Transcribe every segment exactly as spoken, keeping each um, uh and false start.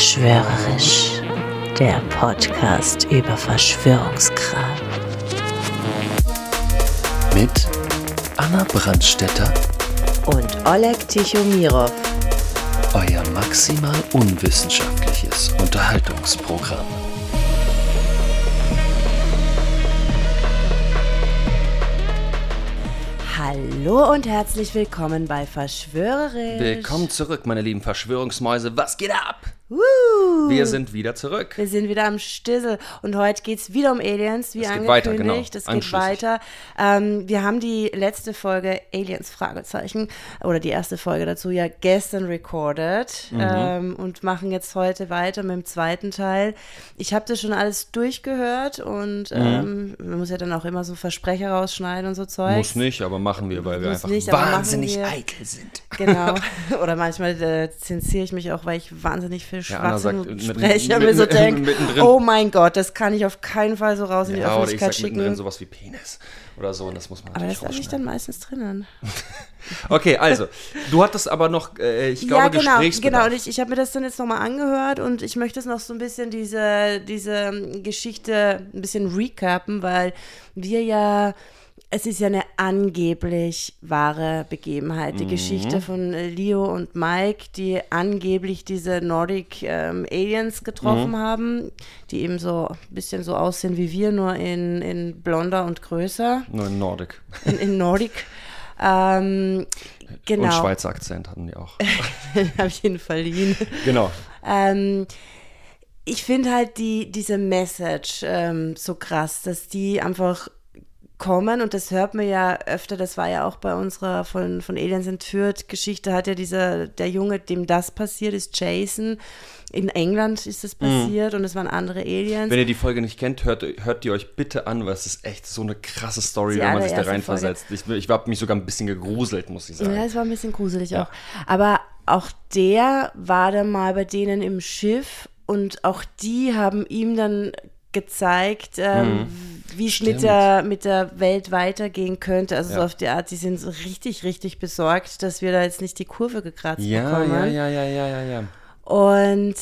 Verschwörerisch, der Podcast über Verschwörungskram. Mit Anna Brandstätter Und Oleg Tichomirov. Euer maximal unwissenschaftliches Unterhaltungsprogramm. Hallo und herzlich willkommen bei Verschwörerisch. Willkommen zurück, meine lieben Verschwörungsmäuse. Was geht ab? Uh, Wir sind wieder zurück. Wir sind wieder am Stissel und heute geht es wieder um Aliens, wie Es geht angekündigt. weiter, genau. Es geht Anschließend. weiter. Ähm, wir haben die letzte Folge Aliens, Fragezeichen, oder die erste Folge dazu ja gestern recorded Mhm. ähm, und machen jetzt heute weiter mit dem zweiten Teil. Ich habe das schon alles durchgehört und ähm, man muss ja dann auch immer so Versprecher rausschneiden und so Zeug. Muss nicht, aber machen wir, weil wir Muss einfach nicht, aber machen wahnsinnig wir. eitel sind. Genau. Oder manchmal äh, zensiere ich mich auch, weil ich wahnsinnig viel Ja, Anna Schwachsinn sagt, mitten- spreche und mir mitten- so denke, mittendrin. oh mein Gott, das kann ich auf keinen Fall so raus in die Ja, oder ich Öffentlichkeit sag mittendrin schicken. sowas wie Penis oder so und das muss man Aber natürlich das lasse ich dann meistens drinnen. Okay, also, du hattest aber noch, äh, ich glaube, Ja, genau, Gesprächsbedarf. genau. Und ich, ich habe mir das dann jetzt nochmal angehört und ich möchte es noch so ein bisschen diese, diese Geschichte ein bisschen recappen, weil wir ja, es ist ja eine angeblich wahre Begebenheit. Die Mhm. Geschichte von äh, Leo und Mike, die angeblich diese Nordic ähm, Aliens getroffen Mhm. haben, die eben so ein bisschen so aussehen wie wir, nur in, in blonder und größer, Nur in Nordic. in, in Nordic. Ähm, genau. Und Schweizer Akzent hatten die auch. Den habe ich ihnen verliehen. Genau. Ähm, ich finde halt die, diese Message ähm, so krass, dass die einfach kommen und das hört man ja öfter, das war ja auch bei unserer von, von Aliens entführt Geschichte, hat ja dieser, der Junge, dem das passiert ist, Jason, in England ist das passiert und es waren andere Aliens. Wenn ihr die Folge nicht kennt, hört, hört die euch bitte an, weil es ist echt so eine krasse Story, Die wenn man sich da allererste reinversetzt. Ich, ich habe mich sogar ein bisschen gegruselt, muss ich sagen. Ja, es war ein bisschen gruselig Ja. auch. Aber auch der war dann mal bei denen im Schiff und auch die haben ihm dann gezeigt, ähm, wie es mit Stimmt. der, mit der Welt weitergehen könnte. Also Ja. so auf die Art, die sind so richtig, richtig besorgt, dass wir da jetzt nicht die Kurve gekratzt Ja, bekommen. ja, ja, ja, ja, ja, ja. Und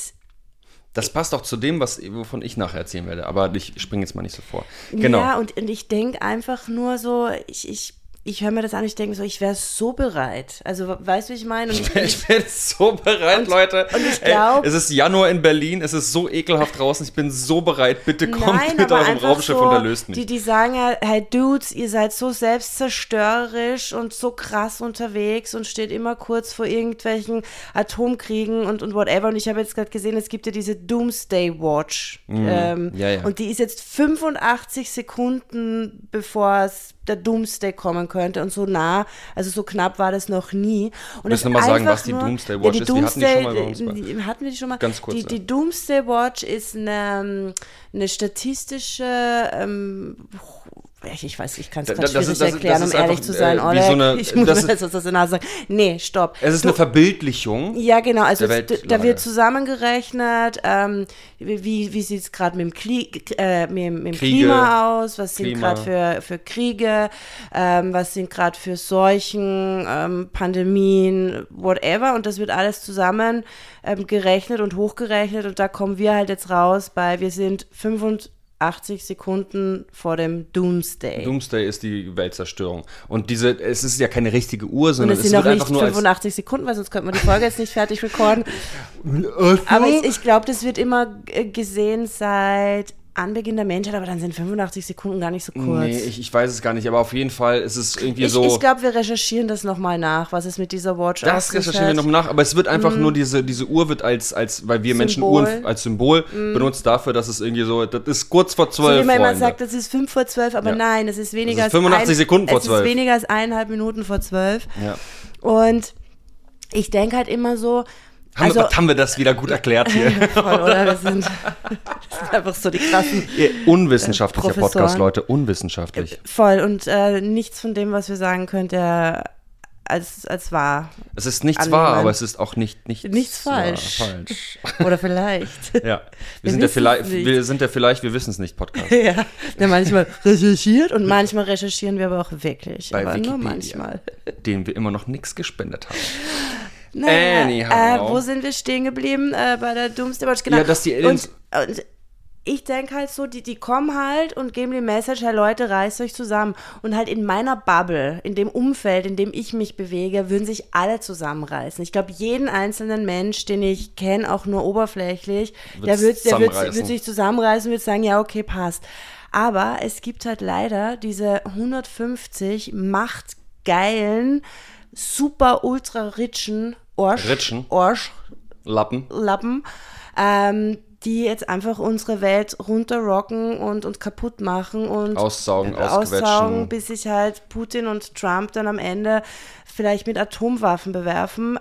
Das passt auch zu dem, was, wovon ich nachher erzählen werde, aber ich springe jetzt mal nicht so vor. Genau. ja, und, und ich denke einfach nur so, ich, ich, ich höre mir das an, ich denke so, ich wäre so bereit. Also, weißt du, wie ich meine? Und ich, Ich bin so bereit, Und- Leute. und ich Ey, glaub- es ist Januar in Berlin, es ist so ekelhaft draußen, ich bin so bereit. Bitte kommt Nein, mit aber eurem einfach Raumschiff so, und erlöst mich. Die, die sagen ja, hey Dudes, ihr seid so selbstzerstörerisch und so krass unterwegs und steht immer kurz vor irgendwelchen Atomkriegen und, und whatever. Und ich habe jetzt gerade gesehen, es gibt ja diese Doomsday Watch. Ähm, ja, ja. Und die ist jetzt fünfundachtzig Sekunden, bevor es der Doomsday kommen könnte und so nah, also so knapp war das noch nie. Und Müssen es wir mal sagen, einfach was die nur- Doomsday ja, Watch die ist? Wir hatten die schon mal bei Doomsday- uns. die- Hatten wir die schon mal? Ganz kurz, Die, ja. die Doomsday Watch ist eine, eine statistische, ähm, ich, ich weiß, ich kann es Da- gerade das schwierig ist- das- erklären, das ist um ehrlich einfach, zu sein, äh, wie Oleg. so eine- ich muss das mir ist- jetzt was aus der Nase sagen. Nee, stopp. Es ist Du- eine Verbildlichung. Ja, genau, also der es, da Weltlage. wird zusammengerechnet, ähm, wie, wie sieht es gerade mit dem, Kli äh, mit, dem- mit dem Kriege, Klima aus, was sind Klima. gerade für, für Kriege, ähm, was sind gerade für Seuchen, ähm, Pandemien, whatever, und das wird alles zusammen ähm, gerechnet und hochgerechnet und da kommen wir halt jetzt raus bei, wir sind fünfundachtzig Sekunden vor dem Doomsday. Doomsday ist die Weltzerstörung. Und diese, es ist ja keine richtige Uhr, Und sondern es es sind wird auch einfach nicht nur als. fünfundachtzig Sekunden, weil sonst könnte man die Folge jetzt nicht fertig recorden. Aber ich, ich glaube, das wird immer äh, gesehen seit Anbeginn der Menschheit, aber dann sind fünfundachtzig Sekunden gar nicht so kurz. Nee, ich, ich weiß es gar nicht, aber auf jeden Fall ist es irgendwie ich so. ich glaube, wir recherchieren das nochmal nach, was es mit dieser Watch auf Das sich recherchieren wir hat. noch nach, aber es wird einfach nur diese, diese Uhr wird als, als weil wir Menschen Symbol. Uhren als Symbol benutzt dafür, dass es irgendwie so, das ist kurz vor So zwölf, wie man immer Freunde. sagt, das ist fünf vor zwölf, aber Ja. nein, es ist weniger Es ist als fünfundachtzig ein, Sekunden vor es zwölf. ist weniger als eineinhalb Minuten vor zwölf. Ja. Und ich denke halt immer so, Haben, also, wir, haben wir das wieder gut erklärt hier? voll, oder? Wir sind, das sind einfach so die krassen Unwissenschaftlicher Äh, Podcast, Professoren. Leute, unwissenschaftlich. Voll. Und äh, nichts von dem, was wir sagen können, der als, als wahr. Es ist nichts annehmen. wahr, aber es ist auch nicht nichts, Nichts falsch. wahr, falsch. Oder vielleicht. Ja, wir, Wir sind der wissen's vielleicht, nicht. wir sind der vielleicht, wir wissen es nicht Podcast. Ja, der manchmal recherchiert und manchmal recherchieren wir aber auch wirklich. Bei aber Wikipedia, nur manchmal. denen wir immer noch nichts gespendet haben. Naja, Anyhow. Äh, wo sind wir stehen geblieben? Äh, bei der Doomsday Watch, genau. Ja, dass die Aliens... Und, und ich denke halt so, die, die kommen halt und geben die Message, hey Leute, reißt euch zusammen. Und halt in meiner Bubble, in dem Umfeld, in dem ich mich bewege, würden sich alle zusammenreißen. Ich glaube, jeden einzelnen Mensch, den ich kenne, auch nur oberflächlich, der wird, der wird, wird sich zusammenreißen und wird sagen, ja, okay, passt. Aber es gibt halt leider diese hundertfünfzig machtgeilen, super ultra richen Orsch, Ritschen. Orsch, Lappen. Lappen, ähm, die jetzt einfach unsere Welt runterrocken und, und kaputt machen und aussaugen, aussaugen, bis sich halt Putin und Trump dann am Ende vielleicht mit Atomwaffen bewerfen.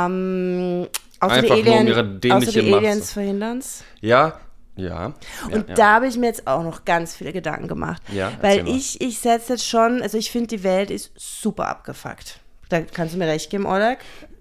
Ähm, außer einfach die, Alien, nur um ihre dämliche außer die Macht. Aliens verhindern's. Ja, ja. Und ja, da ja. habe ich mir jetzt auch noch ganz viele Gedanken gemacht. Ja, weil mal. ich, ich setze jetzt schon, also ich finde, die Welt ist super abgefuckt. Da kannst du mir recht geben, Oleg?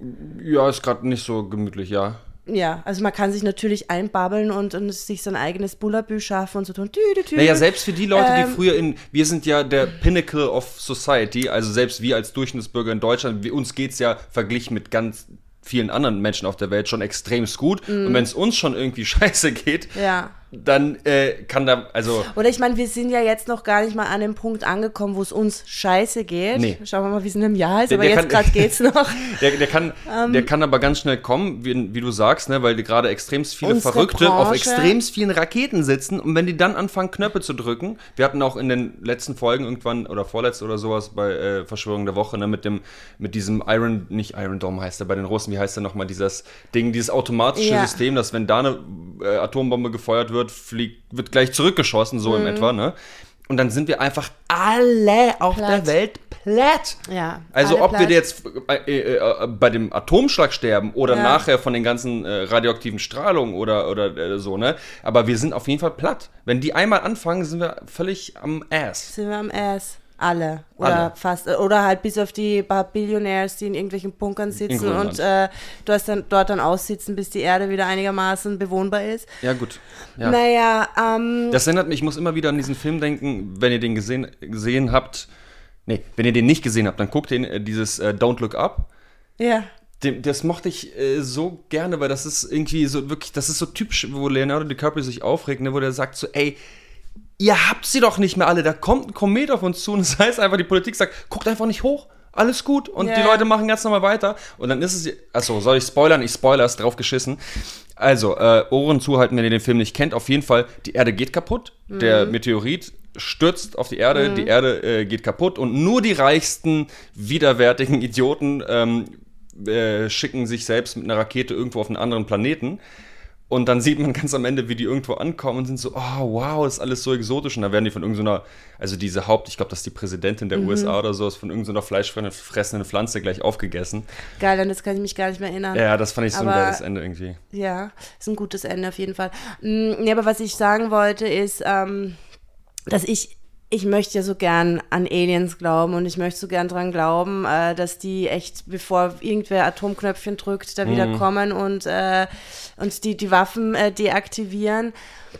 Ja, ist gerade nicht so gemütlich, ja. Ja, also man kann sich natürlich einbabbeln und, und sich sein eigenes Bullabü schaffen und so tun. Tü, tü, tü. Naja, selbst für die Leute, Ähm, die früher in, wir sind ja der Pinnacle of Society, also selbst wir als Durchschnittsbürger in Deutschland, wir, uns geht's ja verglichen mit ganz vielen anderen Menschen auf der Welt schon extremst gut. Mm. Und wenn es uns schon irgendwie scheiße geht, Ja. dann äh, kann da, also... Oder ich meine, wir sind ja jetzt noch gar nicht mal an dem Punkt angekommen, wo es uns scheiße geht. Nee. Schauen wir mal, wie es in einem Jahr ist, Der- aber der jetzt kann- gerade geht's noch. Der, der, kann, Ähm, der kann aber ganz schnell kommen, wie, wie du sagst, ne, weil die gerade extremst viele Unsere Verrückte Branche. auf extremst vielen Raketen sitzen und wenn die dann anfangen, Knöpfe zu drücken, wir hatten auch in den letzten Folgen irgendwann oder vorletzt oder sowas bei äh, Verschwörung der Woche, ne, mit dem, mit diesem Iron, nicht Iron Dome heißt er bei den Russen, wie heißt der nochmal, dieses Ding, dieses automatische Ja. System, dass wenn da eine äh, Atombombe gefeuert wird, fliegt, wird gleich zurückgeschossen, so Mhm. in etwa, ne? Und dann sind wir einfach alle auf Platt. der Welt platt. Ja, Also alle ob platt. wir jetzt äh, äh, bei dem Atomschlag sterben oder Ja. nachher von den ganzen äh, radioaktiven Strahlungen oder, oder äh, so, ne? Aber wir sind auf jeden Fall platt. Wenn die einmal anfangen, sind wir völlig am Ass. Sind wir am Ass. Alle. Oder Alle. fast. Oder halt bis auf die paar Billionaires, die in irgendwelchen Bunkern sitzen Grönland. und äh, dort, dann, dort dann aussitzen, bis die Erde wieder einigermaßen bewohnbar ist. Ja, gut. Ja. Naja, ähm, Das erinnert mich, ich muss immer wieder an diesen Film denken, wenn ihr den gesehen, gesehen habt. Nee, wenn ihr den nicht gesehen habt, dann guckt den, äh, dieses äh, Don't Look Up. ja. Dem, das mochte ich äh, so gerne, weil das ist irgendwie so wirklich, das ist so typisch, wo Leonardo DiCaprio sich aufregt, ne, wo der sagt so, ey, ihr habt sie doch nicht mehr alle, da kommt ein Komet auf uns zu und das heißt einfach, die Politik sagt, guckt einfach nicht hoch, alles gut und Ja. die Leute machen ganz normal weiter und dann ist es, achso, soll ich spoilern? Ich spoiler, ist drauf geschissen. Also, äh, Ohren zuhalten, wenn ihr den Film nicht kennt, auf jeden Fall, die Erde geht kaputt, Mhm. der Meteorit stürzt auf die Erde, die Erde äh, geht kaputt und nur die reichsten, widerwärtigen Idioten ähm, äh, schicken sich selbst mit einer Rakete irgendwo auf einen anderen Planeten. Und dann sieht man ganz am Ende, wie die irgendwo ankommen und sind so, oh wow, ist alles so exotisch. Und dann werden die von irgendeiner, also diese Haupt, ich glaube, das ist die Präsidentin der U S A oder so, ist von irgendeiner fleischfressenden Pflanze gleich aufgegessen. Geil, an das kann ich mich gar nicht mehr erinnern. Ja, das fand ich so ein Aber- geiles Ende irgendwie. Ja, ist ein gutes Ende auf jeden Fall. Mm, Nee, aber was ich sagen wollte ist, ähm, dass ich, ich möchte ja so gern an Aliens glauben und ich möchte so gern dran glauben, äh, dass die echt, bevor irgendwer Atomknöpfchen drückt, da wieder kommen und, äh, und die, die Waffen äh, deaktivieren.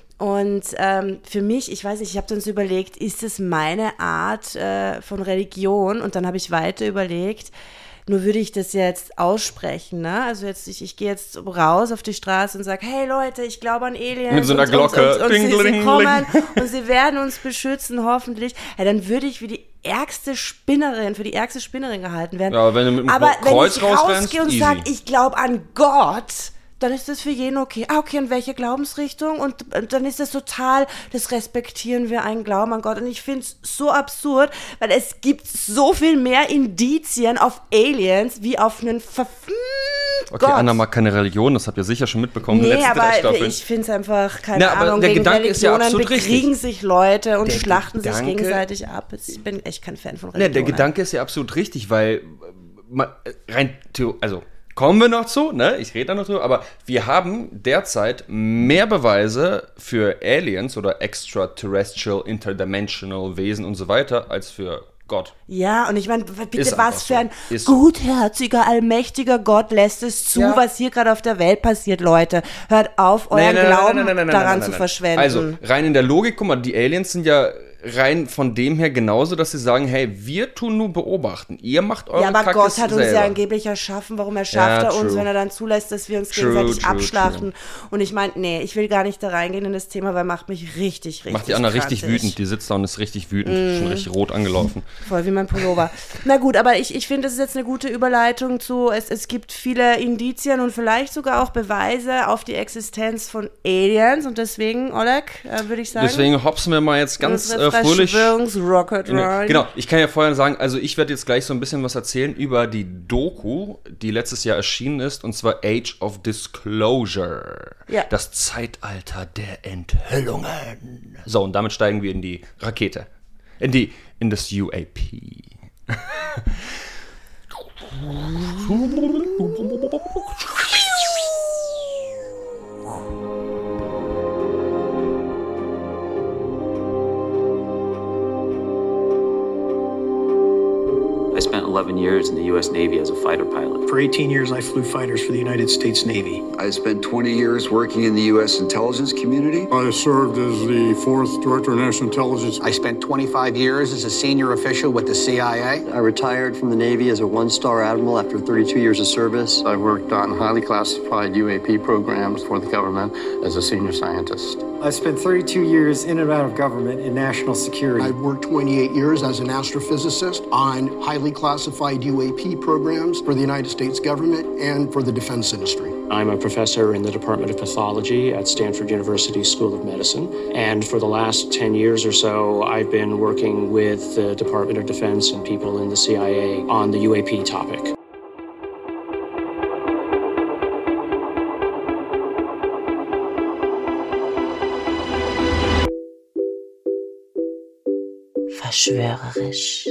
Und ähm, für mich, ich weiß nicht, ich habe dann so überlegt, ist es meine Art äh, von Religion? Und dann habe ich weiter überlegt, nur würde ich das jetzt aussprechen, ne? Also jetzt, ich, ich gehe jetzt raus auf die Straße und sage, hey Leute, ich glaube an Aliens. Mit so einer und, Glocke. Und, und, und Ding, sie, sie ding, kommen ding. und sie werden uns beschützen, hoffentlich. Ja, dann würde ich wie die ärgste Spinnerin, für die ärgste Spinnerin gehalten werden. Ja, aber wenn du mit dem Aber Kreuz wenn ich rausrennst, rausgehe und easy. sage, ich glaube an Gott, dann ist das für jeden okay. Ah, okay, und welche Glaubensrichtung? Und, und dann ist das total, das respektieren wir, einen Glauben an Gott. Und ich finde es so absurd, weil es gibt so viel mehr Indizien auf Aliens wie auf einen verflucht Okay, Gott. Anna mag keine Religion, das habt ihr sicher schon mitbekommen. in den Nee, letzten drei aber Staffeln. ich finde es einfach, keine Na, aber Ahnung, der wegen Gedanke ist ja Religionen absolut bekriegen richtig. sich Leute und Der schlachten sich Gedanke- gegenseitig ab. Ich bin echt kein Fan von Ne, Religionen. der Gedanke ist ja absolut richtig, weil äh, ma- äh, rein theo- also kommen wir noch zu, ne? Ich rede da noch drüber, aber wir haben derzeit mehr Beweise für Aliens oder extraterrestrial, interdimensional Wesen und so weiter als für Gott. Ja, und ich meine, bitte, Ist einfach was für ein so. Ist so. gutherziger, allmächtiger Gott lässt es zu, Ja. was hier gerade auf der Welt passiert, Leute. Hört auf, euren Nein, nein, nein, Glauben nein, nein, nein, daran nein, nein, zu nein. verschwenden. Also, rein in der Logik, guck mal, die Aliens sind ja rein von dem her genauso, dass sie sagen, hey, wir tun nur beobachten, ihr macht eure Ja, aber Kacke Gott hat uns selber. ja angeblich erschaffen, warum erschafft Ja, er uns, true. wenn er dann zulässt, dass wir uns True, gegenseitig true, abschlachten. Und ich meine, nee, ich will gar nicht da reingehen in das Thema, weil macht mich richtig, richtig Macht die Anna richtig krantig. wütend, die sitzt da und ist richtig wütend, mm. schon richtig rot angelaufen. Voll wie mein Pullover. Na gut, aber ich, ich finde, das ist jetzt eine gute Überleitung zu, es, es gibt viele Indizien und vielleicht sogar auch Beweise auf die Existenz von Aliens und deswegen, Oleg, äh, würde ich sagen. Deswegen hopsen wir mal jetzt ganz äh, fröhlich. Rocket Ride. Genau, ich kann ja vorher sagen, also ich werde jetzt gleich so ein bisschen was erzählen über die Doku, die letztes Jahr erschienen ist, und zwar Age of Disclosure. Ja. Das Zeitalter der Enthüllungen. So, und damit steigen wir in die Rakete. In die, in das U A P. I spent eleven years in the U S Navy as a fighter pilot. For eighteen years, I flew fighters for the United States Navy. I spent twenty years working in the U S intelligence community. I served as the fourth Director of National Intelligence. I spent twenty-five years as a senior official with the C I A. I retired from the Navy as a one-star admiral after thirty-two years of service. I worked on highly classified U A P programs for the government as a senior scientist. I spent thirty-two years in and out of government in national security. I've worked twenty-eight years as an astrophysicist on highly classified U A P programs for the United States government and for the defense industry. I'm a professor in the Department of Pathology at Stanford University School of Medicine. And for the last ten years or so, I've been working with the Department of Defense and people in the C I A on the U A P topic. Verschwörerisch.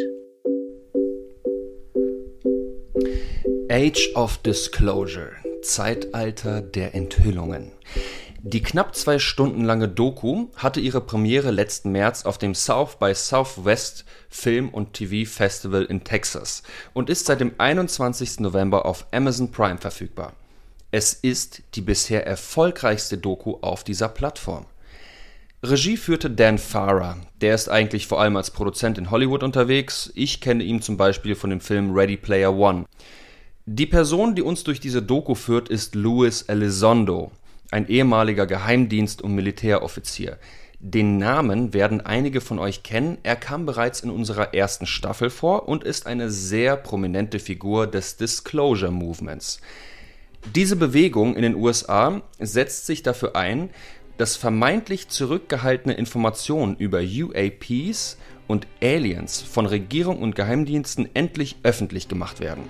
Age of Disclosure, Zeitalter der Enthüllungen. Die knapp zwei Stunden lange Doku hatte ihre Premiere letzten März auf dem South by Southwest Film und T V Festival in Texas und ist seit dem einundzwanzigsten November auf Amazon Prime verfügbar. Es ist die bisher erfolgreichste Doku auf dieser Plattform. Regie führte Dan Farah, der ist eigentlich vor allem als Produzent in Hollywood unterwegs. Ich kenne ihn zum Beispiel von dem Film Ready Player One. Die Person, die uns durch diese Doku führt, ist Luis Elizondo, ein ehemaliger Geheimdienst- und Militäroffizier. Den Namen werden einige von euch kennen, er kam bereits in unserer ersten Staffel vor und ist eine sehr prominente Figur des Disclosure Movements. Diese Bewegung in den U S A setzt sich dafür ein, dass vermeintlich zurückgehaltene Informationen über U A Ps und Aliens von Regierung und Geheimdiensten endlich öffentlich gemacht werden.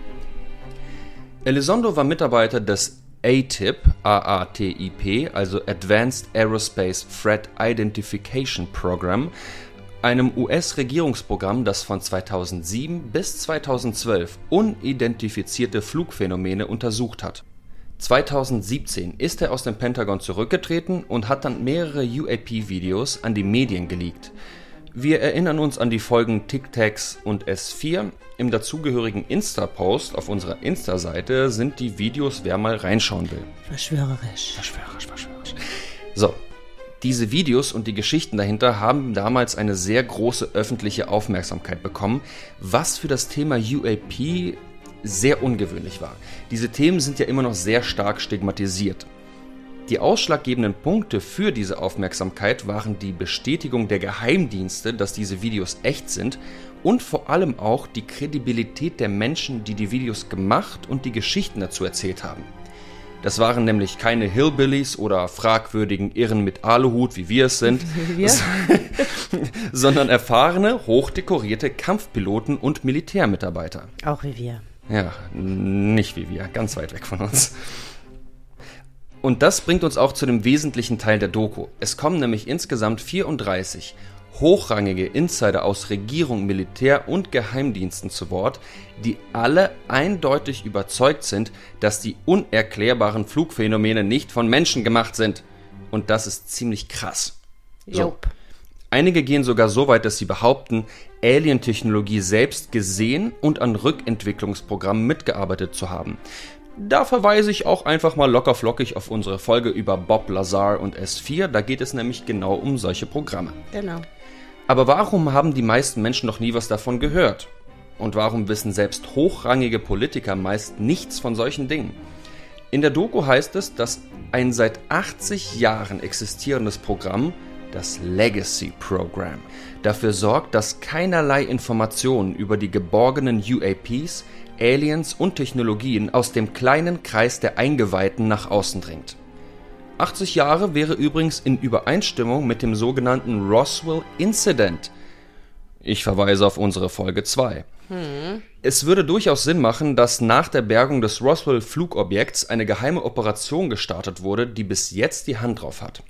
Elizondo war Mitarbeiter des A T I P, A A T I P, also Advanced Aerospace Threat Identification Program, einem U S-Regierungsprogramm, das von zweitausendsieben bis zweitausendzwölf unidentifizierte Flugphänomene untersucht hat. zweitausendsiebzehn ist er aus dem Pentagon zurückgetreten und hat dann mehrere U A P-Videos an die Medien geleakt. Wir erinnern uns an die Folgen Tic Tacs und S vier. Im dazugehörigen Insta-Post auf unserer Insta-Seite sind die Videos, wer mal reinschauen will. Verschwörerisch. Verschwörerisch, verschwörerisch. So, diese Videos und die Geschichten dahinter haben damals eine sehr große öffentliche Aufmerksamkeit bekommen, was für das Thema U A P sehr ungewöhnlich war. Diese Themen sind ja immer noch sehr stark stigmatisiert. Die ausschlaggebenden Punkte für diese Aufmerksamkeit waren die Bestätigung der Geheimdienste, dass diese Videos echt sind und vor allem auch die Kredibilität der Menschen, die die Videos gemacht und die Geschichten dazu erzählt haben. Das waren nämlich keine Hillbillies oder fragwürdigen Irren mit Aluhut, wie wir es sind, wir? sondern erfahrene, hochdekorierte Kampfpiloten und Militärmitarbeiter. Auch wie wir. Ja, nicht wie wir, ganz weit weg von uns. Und das bringt uns auch zu dem wesentlichen Teil der Doku. Es kommen nämlich insgesamt vierunddreißig hochrangige Insider aus Regierung, Militär und Geheimdiensten zu Wort, die alle eindeutig überzeugt sind, dass die unerklärbaren Flugphänomene nicht von Menschen gemacht sind. Und das ist ziemlich krass. So. Einige gehen sogar so weit, dass sie behaupten, Alien-Technologie selbst gesehen und an Rückentwicklungsprogrammen mitgearbeitet zu haben. Da verweise ich auch einfach mal lockerflockig auf unsere Folge über Bob Lazar und S vier, da geht es nämlich genau um solche Programme. Genau. Aber warum haben die meisten Menschen noch nie was davon gehört? Und warum wissen selbst hochrangige Politiker meist nichts von solchen Dingen? In der Doku heißt es, dass ein seit achtzig Jahren existierendes Programm, das Legacy Program, dafür sorgt, dass keinerlei Informationen über die geborgenen U A Ps, Aliens und Technologien aus dem kleinen Kreis der Eingeweihten nach außen dringt. achtzig Jahre wäre übrigens in Übereinstimmung mit dem sogenannten Roswell Incident. Ich verweise auf unsere Folge zwei. Hm. Es würde durchaus Sinn machen, dass nach der Bergung des Roswell-Flugobjekts eine geheime Operation gestartet wurde, die bis jetzt die Hand drauf hat.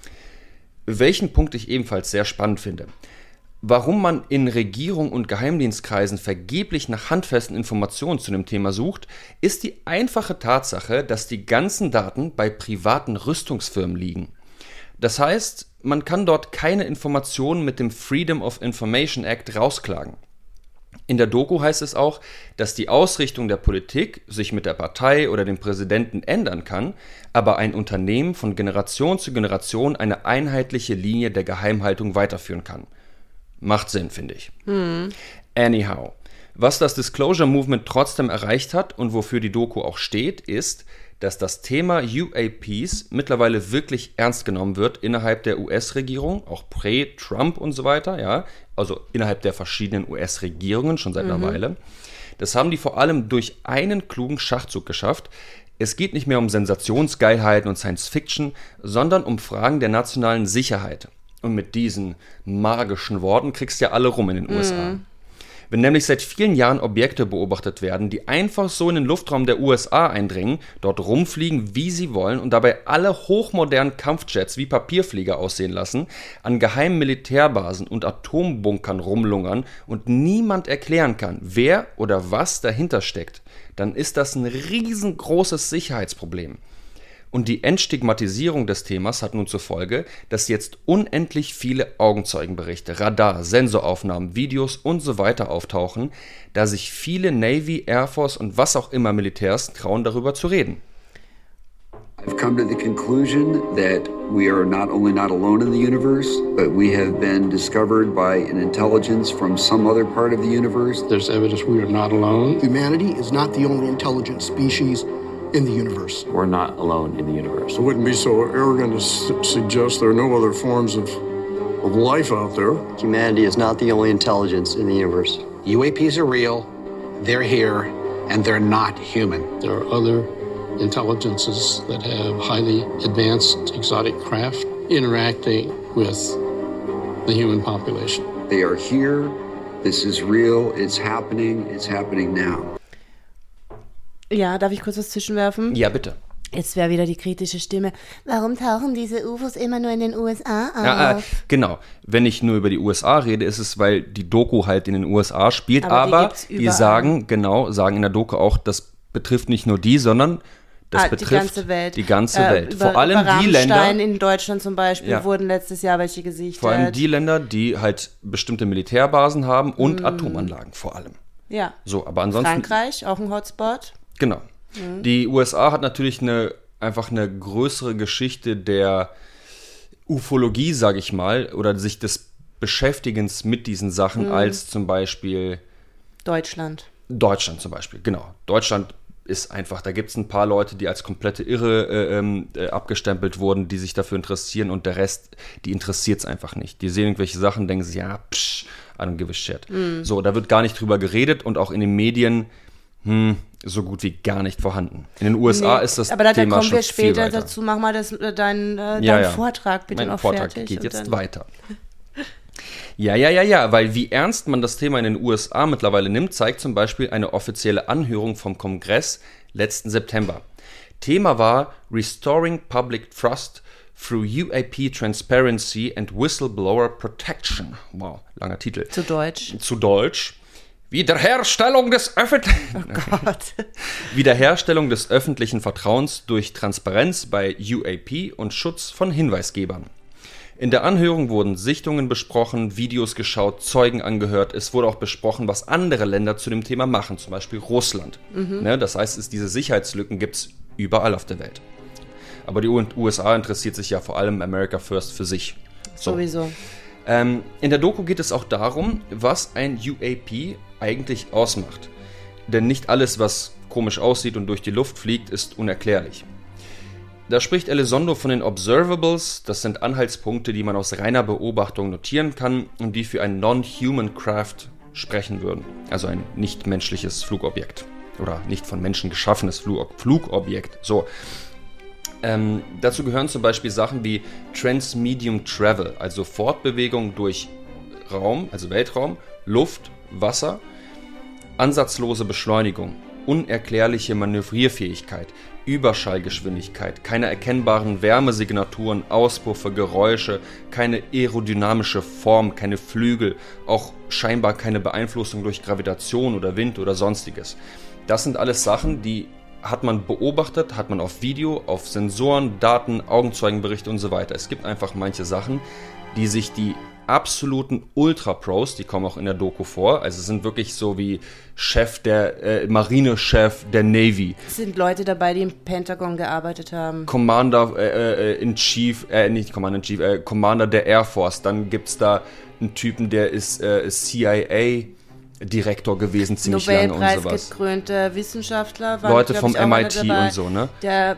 Welchen Punkt ich ebenfalls sehr spannend finde. Warum man in Regierung und Geheimdienstkreisen vergeblich nach handfesten Informationen zu dem Thema sucht, ist die einfache Tatsache, dass die ganzen Daten bei privaten Rüstungsfirmen liegen. Das heißt, man kann dort keine Informationen mit dem Freedom of Information Act rausklagen. In der Doku heißt es auch, dass die Ausrichtung der Politik sich mit der Partei oder dem Präsidenten ändern kann, aber ein Unternehmen von Generation zu Generation eine einheitliche Linie der Geheimhaltung weiterführen kann. Macht Sinn, finde ich. Hm. Anyhow, was das Disclosure Movement trotzdem erreicht hat und wofür die Doku auch steht, ist, dass das Thema U A Ps mittlerweile wirklich ernst genommen wird innerhalb der U S-Regierung, auch prä-Trump und so weiter, ja, also innerhalb der verschiedenen U S-Regierungen schon seit mhm. einer Weile. Das haben die vor allem durch einen klugen Schachzug geschafft. Es geht nicht mehr um Sensationsgeilheiten und Science-Fiction, sondern um Fragen der nationalen Sicherheit. Und mit diesen magischen Worten kriegst du ja alle rum in den U S A. Mhm. Wenn nämlich seit vielen Jahren Objekte beobachtet werden, die einfach so in den Luftraum der U S A eindringen, dort rumfliegen, wie sie wollen und dabei alle hochmodernen Kampfjets wie Papierflieger aussehen lassen, an geheimen Militärbasen und Atombunkern rumlungern und niemand erklären kann, wer oder was dahinter steckt, dann ist das ein riesengroßes Sicherheitsproblem. Und die Entstigmatisierung des Themas hat nun zur Folge, dass jetzt unendlich viele Augenzeugenberichte, Radar, Sensoraufnahmen, Videos und so weiter auftauchen, da sich viele Navy, Air Force und was auch immer Militärs trauen, darüber zu reden. I've come to the conclusion that we are not only not alone in the universe, but we have been discovered by an intelligence from some other part of the universe. There's evidence we are not alone. Humanity is not the only intelligent species in the universe. We're not alone in the universe. I wouldn't be so arrogant to su- suggest there are no other forms of, of life out there. Humanity is not the only intelligence in the universe. U A Ps are real, they're here, and they're not human. There are other intelligences that have highly advanced exotic craft interacting with the human population. They are here, this is real, it's happening, it's happening now. Ja, darf ich kurz was zwischenwerfen? Ja, bitte. Jetzt wäre wieder die kritische Stimme. Warum tauchen diese U F Os immer nur in den U S A auf? Ja, äh, genau. Wenn ich nur über die U S A rede, ist es, weil die Doku halt in den U S A spielt. Aber, aber die, die sagen, genau, sagen in der Doku auch, das betrifft nicht nur die, sondern das ah, betrifft die ganze Welt. Die ganze äh, Welt. Über, Vor allem über die Länder. In Deutschland zum Beispiel ja. wurden letztes Jahr welche gesichtet. Vor allem die Länder, die halt bestimmte Militärbasen haben und mm. Atomanlagen vor allem. Ja. So, aber ansonsten. Frankreich, auch ein Hotspot. Genau. Mhm. Die U S A hat natürlich eine einfach eine größere Geschichte der Ufologie, sage ich mal, oder sich des Beschäftigens mit diesen Sachen mhm. als zum Beispiel Deutschland. Deutschland zum Beispiel, genau. Deutschland ist einfach, da gibt es ein paar Leute, die als komplette Irre äh, äh, abgestempelt wurden, die sich dafür interessieren und der Rest, die interessiert es einfach nicht. Die sehen irgendwelche Sachen, denken sich, ja, psch, I don't give a shit. Mhm. So, da wird gar nicht drüber geredet und auch in den Medien hm, so gut wie gar nicht vorhanden. In den U S A nee, ist das aber da, Thema schon viel weiter. Aber da kommen wir später dazu. Mach mal das, äh, dein, äh, ja, dein ja. Vortrag bitte mein noch Vortrag fertig. geht jetzt dann weiter. Ja, ja, ja, ja, weil wie ernst man das Thema in den U S A mittlerweile nimmt, zeigt zum Beispiel eine offizielle Anhörung vom Kongress letzten September. Thema war Restoring Public Trust through U A P Transparency and Whistleblower Protection. Wow, langer Titel. Zu Deutsch. Zu Deutsch. Wiederherstellung des öffentlichen oh Gott. Wiederherstellung des öffentlichen Vertrauens durch Transparenz bei U A P und Schutz von Hinweisgebern. In der Anhörung wurden Sichtungen besprochen, Videos geschaut, Zeugen angehört. Es wurde auch besprochen, was andere Länder zu dem Thema machen, zum Beispiel Russland. Mhm. Ne, das heißt, es, diese Sicherheitslücken gibt es überall auf der Welt. Aber die U S A interessiert sich ja vor allem America First für sich. So. Sowieso. Ähm, in der Doku geht es auch darum, was ein U A P eigentlich ausmacht. Denn nicht alles, was komisch aussieht und durch die Luft fliegt, ist unerklärlich. Da spricht Elizondo von den Observables, das sind Anhaltspunkte, die man aus reiner Beobachtung notieren kann und die für ein Non-Human Craft sprechen würden. Also ein nicht-menschliches Flugobjekt. Oder nicht von Menschen geschaffenes Flug- Flugobjekt. So. Ähm, dazu gehören zum Beispiel Sachen wie Transmedium Travel, also Fortbewegung durch Raum, also Weltraum, Luft, Wasser, ansatzlose Beschleunigung, unerklärliche Manövrierfähigkeit, Überschallgeschwindigkeit, keine erkennbaren Wärmesignaturen, Auspuffe, Geräusche, keine aerodynamische Form, keine Flügel, auch scheinbar keine Beeinflussung durch Gravitation oder Wind oder sonstiges. Das sind alles Sachen, die hat man beobachtet, hat man auf Video, auf Sensoren, Daten, Augenzeugenberichte und so weiter. Es gibt einfach manche Sachen, die sich die absoluten Ultra-Pros, die kommen auch in der Doku vor, also sind wirklich so wie Chef der, äh, Marinechef der Navy. Es sind Leute dabei, die im Pentagon gearbeitet haben. Commander äh, äh, in Chief, äh, nicht Commander in Chief, äh, Commander der Air Force. Dann gibt's da einen Typen, der ist äh, C I A-Direktor gewesen, ziemlich lange und sowas. Nobelpreisgekrönte Wissenschaftler. Waren, Leute vom ich, M I T dabei, und so, ne? Der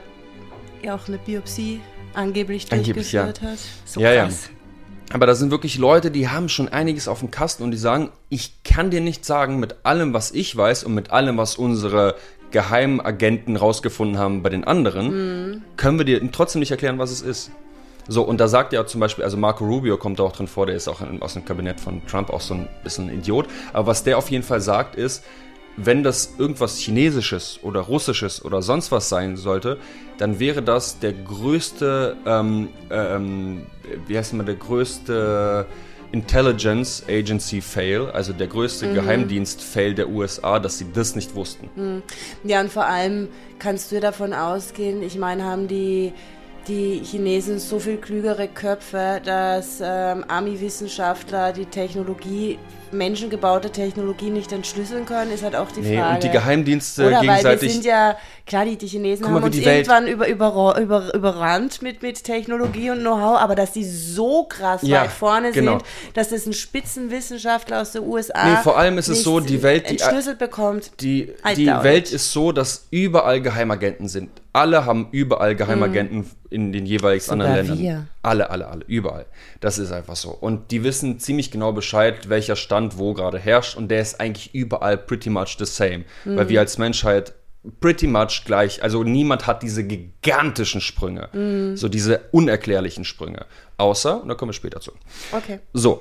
ja auch eine Biopsie angeblich Angeblich, durchgeführt ja. hat. So ja, krass. Ja. Aber da sind wirklich Leute, die haben schon einiges auf dem Kasten und die sagen, ich kann dir nicht sagen, mit allem, was ich weiß und mit allem, was unsere Geheimagenten rausgefunden haben bei den anderen, mhm. können wir dir trotzdem nicht erklären, was es ist. So, und da sagt ja zum Beispiel, also Marco Rubio kommt da auch drin vor, der ist auch aus dem Kabinett von Trump auch so ein bisschen ein Idiot, aber was der auf jeden Fall sagt ist, wenn das irgendwas Chinesisches oder Russisches oder sonst was sein sollte, dann wäre das der größte, ähm, ähm, wie heißt man, der größte Intelligence Agency Fail, also der größte mhm. Geheimdienst-Fail der U S A, dass sie das nicht wussten. Mhm. Ja, und vor allem kannst du davon ausgehen, ich meine, haben die die Chinesen so viel klügere Köpfe, dass ähm, Army-Wissenschaftler die Technologie, menschengebaute Technologie nicht entschlüsseln können, ist halt auch die nee, Frage. Und die Geheimdienste Oder gegenseitig... weil wir sind ja, klar, die, die Chinesen Guck mal, haben uns die Welt- irgendwann über, über, über, überrannt mit, mit Technologie und Know-how, aber dass die so krass Ja, weit vorne genau. sind, dass das ein Spitzenwissenschaftler aus der U S A Nee, vor allem ist es so, die Welt... Die, entschlüsselt bekommt. Die, I die doubt Welt it. ist so, dass überall Geheimagenten sind. Alle haben überall Geheimagenten Mhm. in den jeweils Sogar anderen Ländern. wir. Alle, alle, alle, überall. Das ist einfach so. Und die wissen ziemlich genau Bescheid, welcher Stand wo gerade herrscht. Und der ist eigentlich überall pretty much the same. Mhm. Weil wir als Menschheit pretty much gleich, also niemand hat diese gigantischen Sprünge. Mhm. So diese unerklärlichen Sprünge. Außer, und da kommen wir später zu. Okay. So,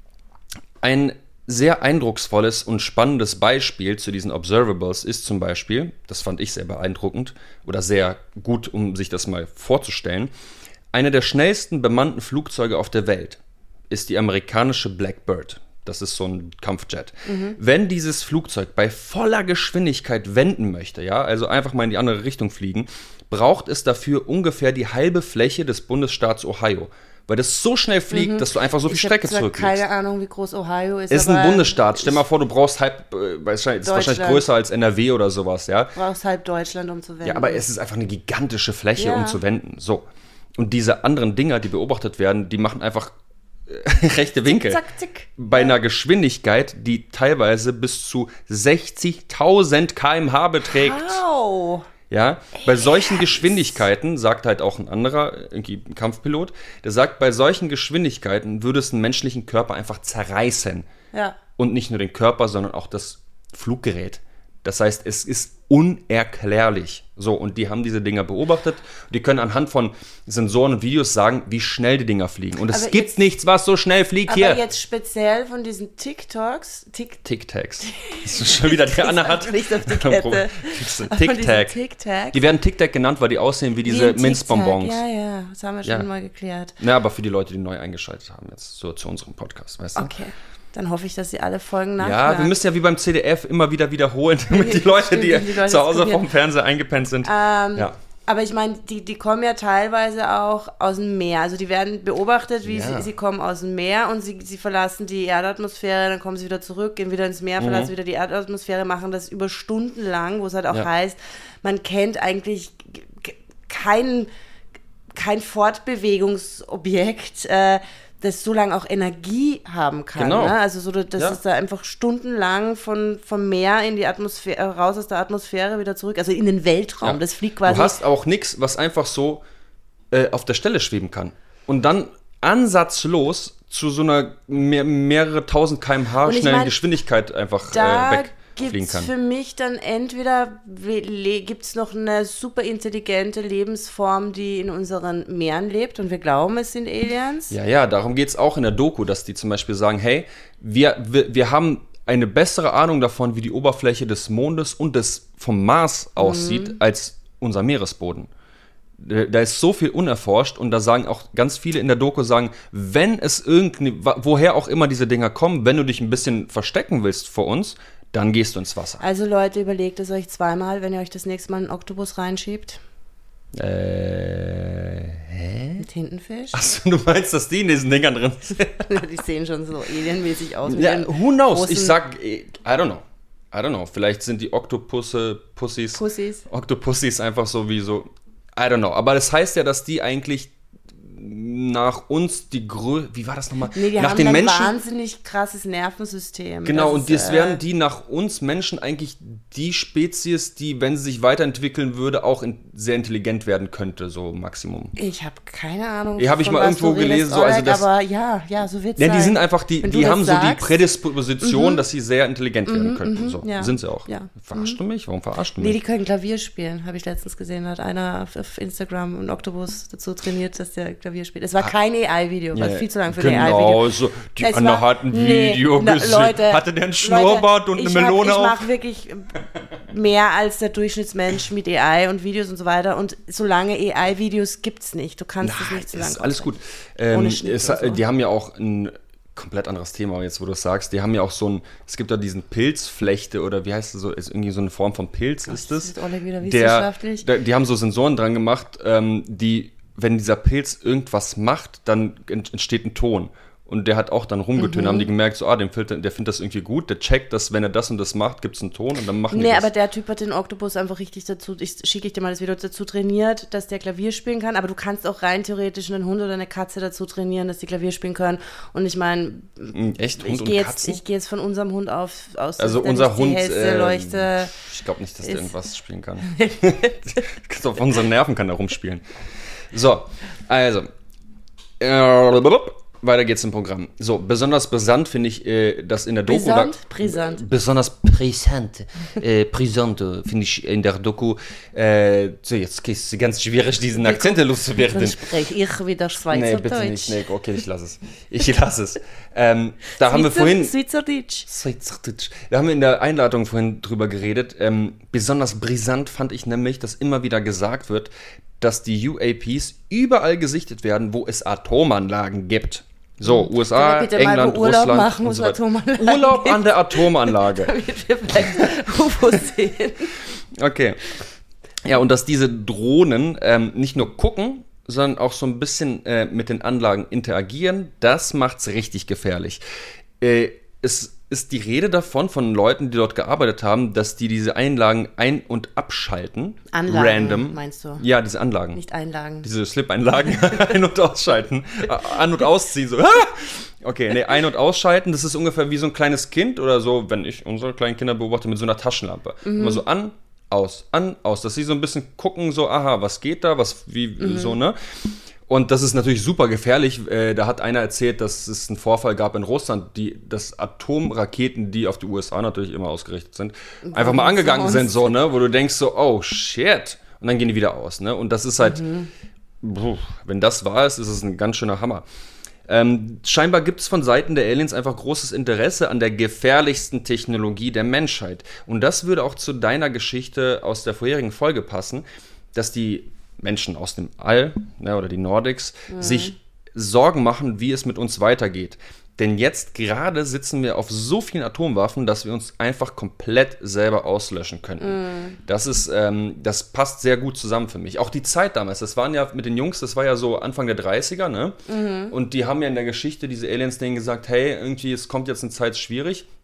ein sehr eindrucksvolles und spannendes Beispiel zu diesen Observables ist zum Beispiel, das fand ich sehr beeindruckend oder sehr gut, um sich das mal vorzustellen, eine der schnellsten bemannten Flugzeuge auf der Welt ist die amerikanische Blackbird. Das ist so ein Kampfjet. Mhm. Wenn dieses Flugzeug bei voller Geschwindigkeit wenden möchte, ja, also einfach mal in die andere Richtung fliegen, braucht es dafür ungefähr die halbe Fläche des Bundesstaats Ohio. Weil das so schnell fliegt, mhm. dass du einfach so viel ich Strecke zurücklegst. Ich habe keine Ahnung, wie groß Ohio ist. Ist ein Bundesstaat. Stell mal vor, du brauchst halb, äh, wahrscheinlich, ist wahrscheinlich größer als N R W oder sowas, ja. Du brauchst halb Deutschland, um zu wenden. Ja, aber es ist einfach eine gigantische Fläche, ja. um zu wenden. So. Und diese anderen Dinger, die beobachtet werden, die machen einfach äh, rechte Winkel. Zack, zack. Bei einer Geschwindigkeit, die teilweise bis zu sechzigtausend Kilometer pro Stunde beträgt. Wow. Ja, bei solchen Geschwindigkeiten, sagt halt auch ein anderer, irgendwie ein Kampfpilot, der sagt, bei solchen Geschwindigkeiten würde es einen menschlichen Körper einfach zerreißen. Ja. Und nicht nur den Körper, sondern auch das Fluggerät. Das heißt, es ist unerklärlich. So, und die haben diese Dinger beobachtet. Die können anhand von Sensoren und Videos sagen, wie schnell die Dinger fliegen. Und es aber gibt jetzt, nichts, was so schnell fliegt aber hier. Aber jetzt speziell von diesen TikToks. Tik Tic-Tacs. Das ist schon wieder der Anna hat. Nicht auf die Kette. Tic-Tac. Tic-Tac. Die werden Tic-Tac genannt, weil die aussehen wie diese wie Minzbonbons. Ja, ja, das haben wir schon ja. mal geklärt. Na, aber für die Leute, die neu eingeschaltet haben, jetzt so zu unserem Podcast, weißt du? Okay. Dann hoffe ich, dass sie alle Folgen nachhören. Ja, wir müssen ja wie beim C D F immer wieder wiederholen, damit die Leute, Stimmt, die, die Leute zu Hause vom Fernseher eingepennt sind. Ähm, ja. Aber ich meine, die, die kommen ja teilweise auch aus dem Meer. Also die werden beobachtet, wie ja. sie, sie kommen aus dem Meer und sie, sie verlassen die Erdatmosphäre, dann kommen sie wieder zurück, gehen wieder ins Meer, mhm. verlassen wieder die Erdatmosphäre, machen das über Stunden lang, wo es halt auch ja. heißt, man kennt eigentlich kein, kein Fortbewegungsobjekt, äh, das so lange auch Energie haben kann. Genau. Ne? Also so, dass Ja. es da einfach stundenlang von, vom Meer in die Atmosphäre, raus aus der Atmosphäre wieder zurück, also in den Weltraum. Ja. Das fliegt quasi. Du hast auch nichts, was einfach so äh, auf der Stelle schweben kann. Und dann ansatzlos zu so einer mehr, mehrere tausend Kilometer pro Stunde Und ich schnellen mein, Geschwindigkeit einfach da äh, wegfliegen gibt's kann. für mich dann entweder gibt es noch eine super intelligente Lebensform, die in unseren Meeren lebt und wir glauben, es sind Aliens. Ja, ja, darum geht es auch in der Doku, dass die zum Beispiel sagen, hey, wir, wir, wir haben eine bessere Ahnung davon, wie die Oberfläche des Mondes und des vom Mars aussieht, Mhm. als unser Meeresboden. Da ist so viel unerforscht und da sagen auch ganz viele in der Doku sagen, wenn es irgendwie, woher auch immer diese Dinger kommen, wenn du dich ein bisschen verstecken willst vor uns, dann gehst du ins Wasser. Also Leute, überlegt es euch zweimal, wenn ihr euch das nächste Mal einen Oktopus reinschiebt. Äh, hä? Mit Tintenfisch. Achso, du meinst, dass die in diesen Dingern drin sind? Die sehen schon so alienmäßig aus. Ja, who knows? Ich sag, I don't know. I don't know. Vielleicht sind die Oktopusse, Pussys, Pussys. Oktopussys einfach so wie so, I don't know. Aber das heißt ja, dass die eigentlich nach uns die Größe, wie war das nochmal? Nee, die nach haben den ein Menschen, wahnsinnig krasses Nervensystem. genau, das und das ist, äh, wären die nach uns Menschen eigentlich die Spezies, die, wenn sie sich weiterentwickeln würde, auch in, sehr intelligent werden könnte, so Maximum. Ich habe keine Ahnung. Ja, habe ich von mal was irgendwo du redest, gelesen, so, also Oleg, das- aber ja, ja, so wird's Ja, sein. die sind einfach, die, Wenn du die das haben so die sagst. Prädisposition, Mhm. dass sie sehr intelligent werden Mhm, könnten. mhm, So ja. sind sie auch. Ja. Verarschst du mich? Warum verarschst du Nee, mich? die können Klavier spielen, habe ich letztens gesehen. Hat einer auf, auf Instagram einen Oktopus dazu trainiert, dass der Klavier spielt. Es war kein A I-Video, war Ja, viel zu lang für genau, ein A I-Video. so. Die Es Anna war- hat ein nee, Video na, gesehen. Leute, Hatte der einen Schnurrbart Leute, und eine ich Melone hab, auf? Ich mache wirklich mehr als der Durchschnittsmensch mit A I und Videos und so weiter. Und solange A I-Videos gibt es nicht. Du kannst es nicht so lange ist alles gut. Ohne Ähm, Schnitt es, oder so. Die haben ja auch ein komplett anderes Thema, jetzt wo du es sagst. Die haben ja auch so ein, es gibt da diesen Pilzflechte oder wie heißt das so, ist irgendwie so eine Form von Pilz, ist das das? ist Oleg wieder Der, wissenschaftlich. der, die haben so Sensoren dran gemacht, ähm, die, wenn dieser Pilz irgendwas macht, dann ent- entsteht ein Ton. Und der hat auch dann rumgetönt, Mhm. haben die gemerkt, so, ah, dem Filter, der findet das irgendwie gut, der checkt, dass wenn er das und das macht, gibt es einen Ton und dann machen die Nee, das. aber der Typ hat den Oktopus einfach richtig dazu, ich schicke ich dir mal das Video, dazu trainiert, dass der Klavier spielen kann, aber du kannst auch rein theoretisch einen Hund oder eine Katze dazu trainieren, dass die Klavier spielen können. Und ich meine, Echt? Hund ich und gehe jetzt, Katzen? ich gehe jetzt von unserem Hund auf, aus, Also dass der unser nicht die Hund, hellste äh, Leuchte ich glaube nicht, dass der ist. irgendwas spielen kann. Auf unseren Nerven kann er rumspielen. So, also. Äh, weiter geht's im Programm. So, besonders brisant finde ich, äh, dass in der Doku... Brisant? Da, Brisant. Besonders brisant. äh, brisant äh, finde ich in der Doku... Äh, so, jetzt ist es ganz schwierig, diesen Akzent loszuwerden. Dann spreche ich wieder Nee, Schweizerdeutsch. bitte nicht. Nee, okay, ich lasse es. Ich lasse es. Ähm, da haben wir Schweizer- vorhin... Schweizerdeutsch. Schweizerdeutsch. Da haben wir in der Einladung vorhin drüber geredet. Ähm, besonders brisant fand ich nämlich, dass immer wieder gesagt wird, dass die U A Ps überall gesichtet werden, wo es Atomanlagen gibt. So, U S A, Können wir bitte mal England, Urlaub Russland machen, wo und es so weiter. Atomanlagen Urlaub gibt? an der Atomanlage. Damit wir vielleicht U F Os sehen. Okay. Ja, und dass diese Drohnen ähm, nicht nur gucken, sondern auch so ein bisschen äh, mit den Anlagen interagieren, das macht's richtig gefährlich. Äh, es ist die Rede davon, von Leuten, die dort gearbeitet haben, dass die diese Einlagen ein- und abschalten. Anlagen, random. meinst du? Ja, diese Anlagen. Nicht Einlagen. Diese Slip-Einlagen ein- und ausschalten. Äh, An- und ausziehen, so. Okay, nee, ein- und ausschalten, das ist ungefähr wie so ein kleines Kind oder so, wenn ich unsere kleinen Kinder beobachte, mit so einer Taschenlampe. Mhm. Immer so an, aus, an, aus. Dass sie so ein bisschen gucken, so, aha, was geht da, was, wie, Mhm. so, ne? Und das ist natürlich super gefährlich. Äh, da hat einer erzählt, dass es einen Vorfall gab in Russland, die, dass Atomraketen, die auf die U S A natürlich immer ausgerichtet sind, einfach mal angegangen sind, so, ne? Wo du denkst so, oh, shit. Und dann gehen die wieder aus, ne? Und das ist halt, Mhm. puh, wenn das wahr ist, ist es ein ganz schöner Hammer. Ähm, scheinbar gibt es von Seiten der Aliens einfach großes Interesse an der gefährlichsten Technologie der Menschheit. Und das würde auch zu deiner Geschichte aus der vorherigen Folge passen, dass die Menschen aus dem All, ne, oder die Nordics, Mhm. sich Sorgen machen, wie es mit uns weitergeht. Denn jetzt gerade sitzen wir auf so vielen Atomwaffen, dass wir uns einfach komplett selber auslöschen könnten. Mhm. Das ist, ähm, das passt sehr gut zusammen für mich. Auch die Zeit damals, das waren ja mit den Jungs, das war ja so Anfang der dreißiger, ne? Mhm. Und die haben ja in der Geschichte, diese Aliens, denen gesagt, hey, irgendwie, es kommt jetzt eine Zeit schwierig.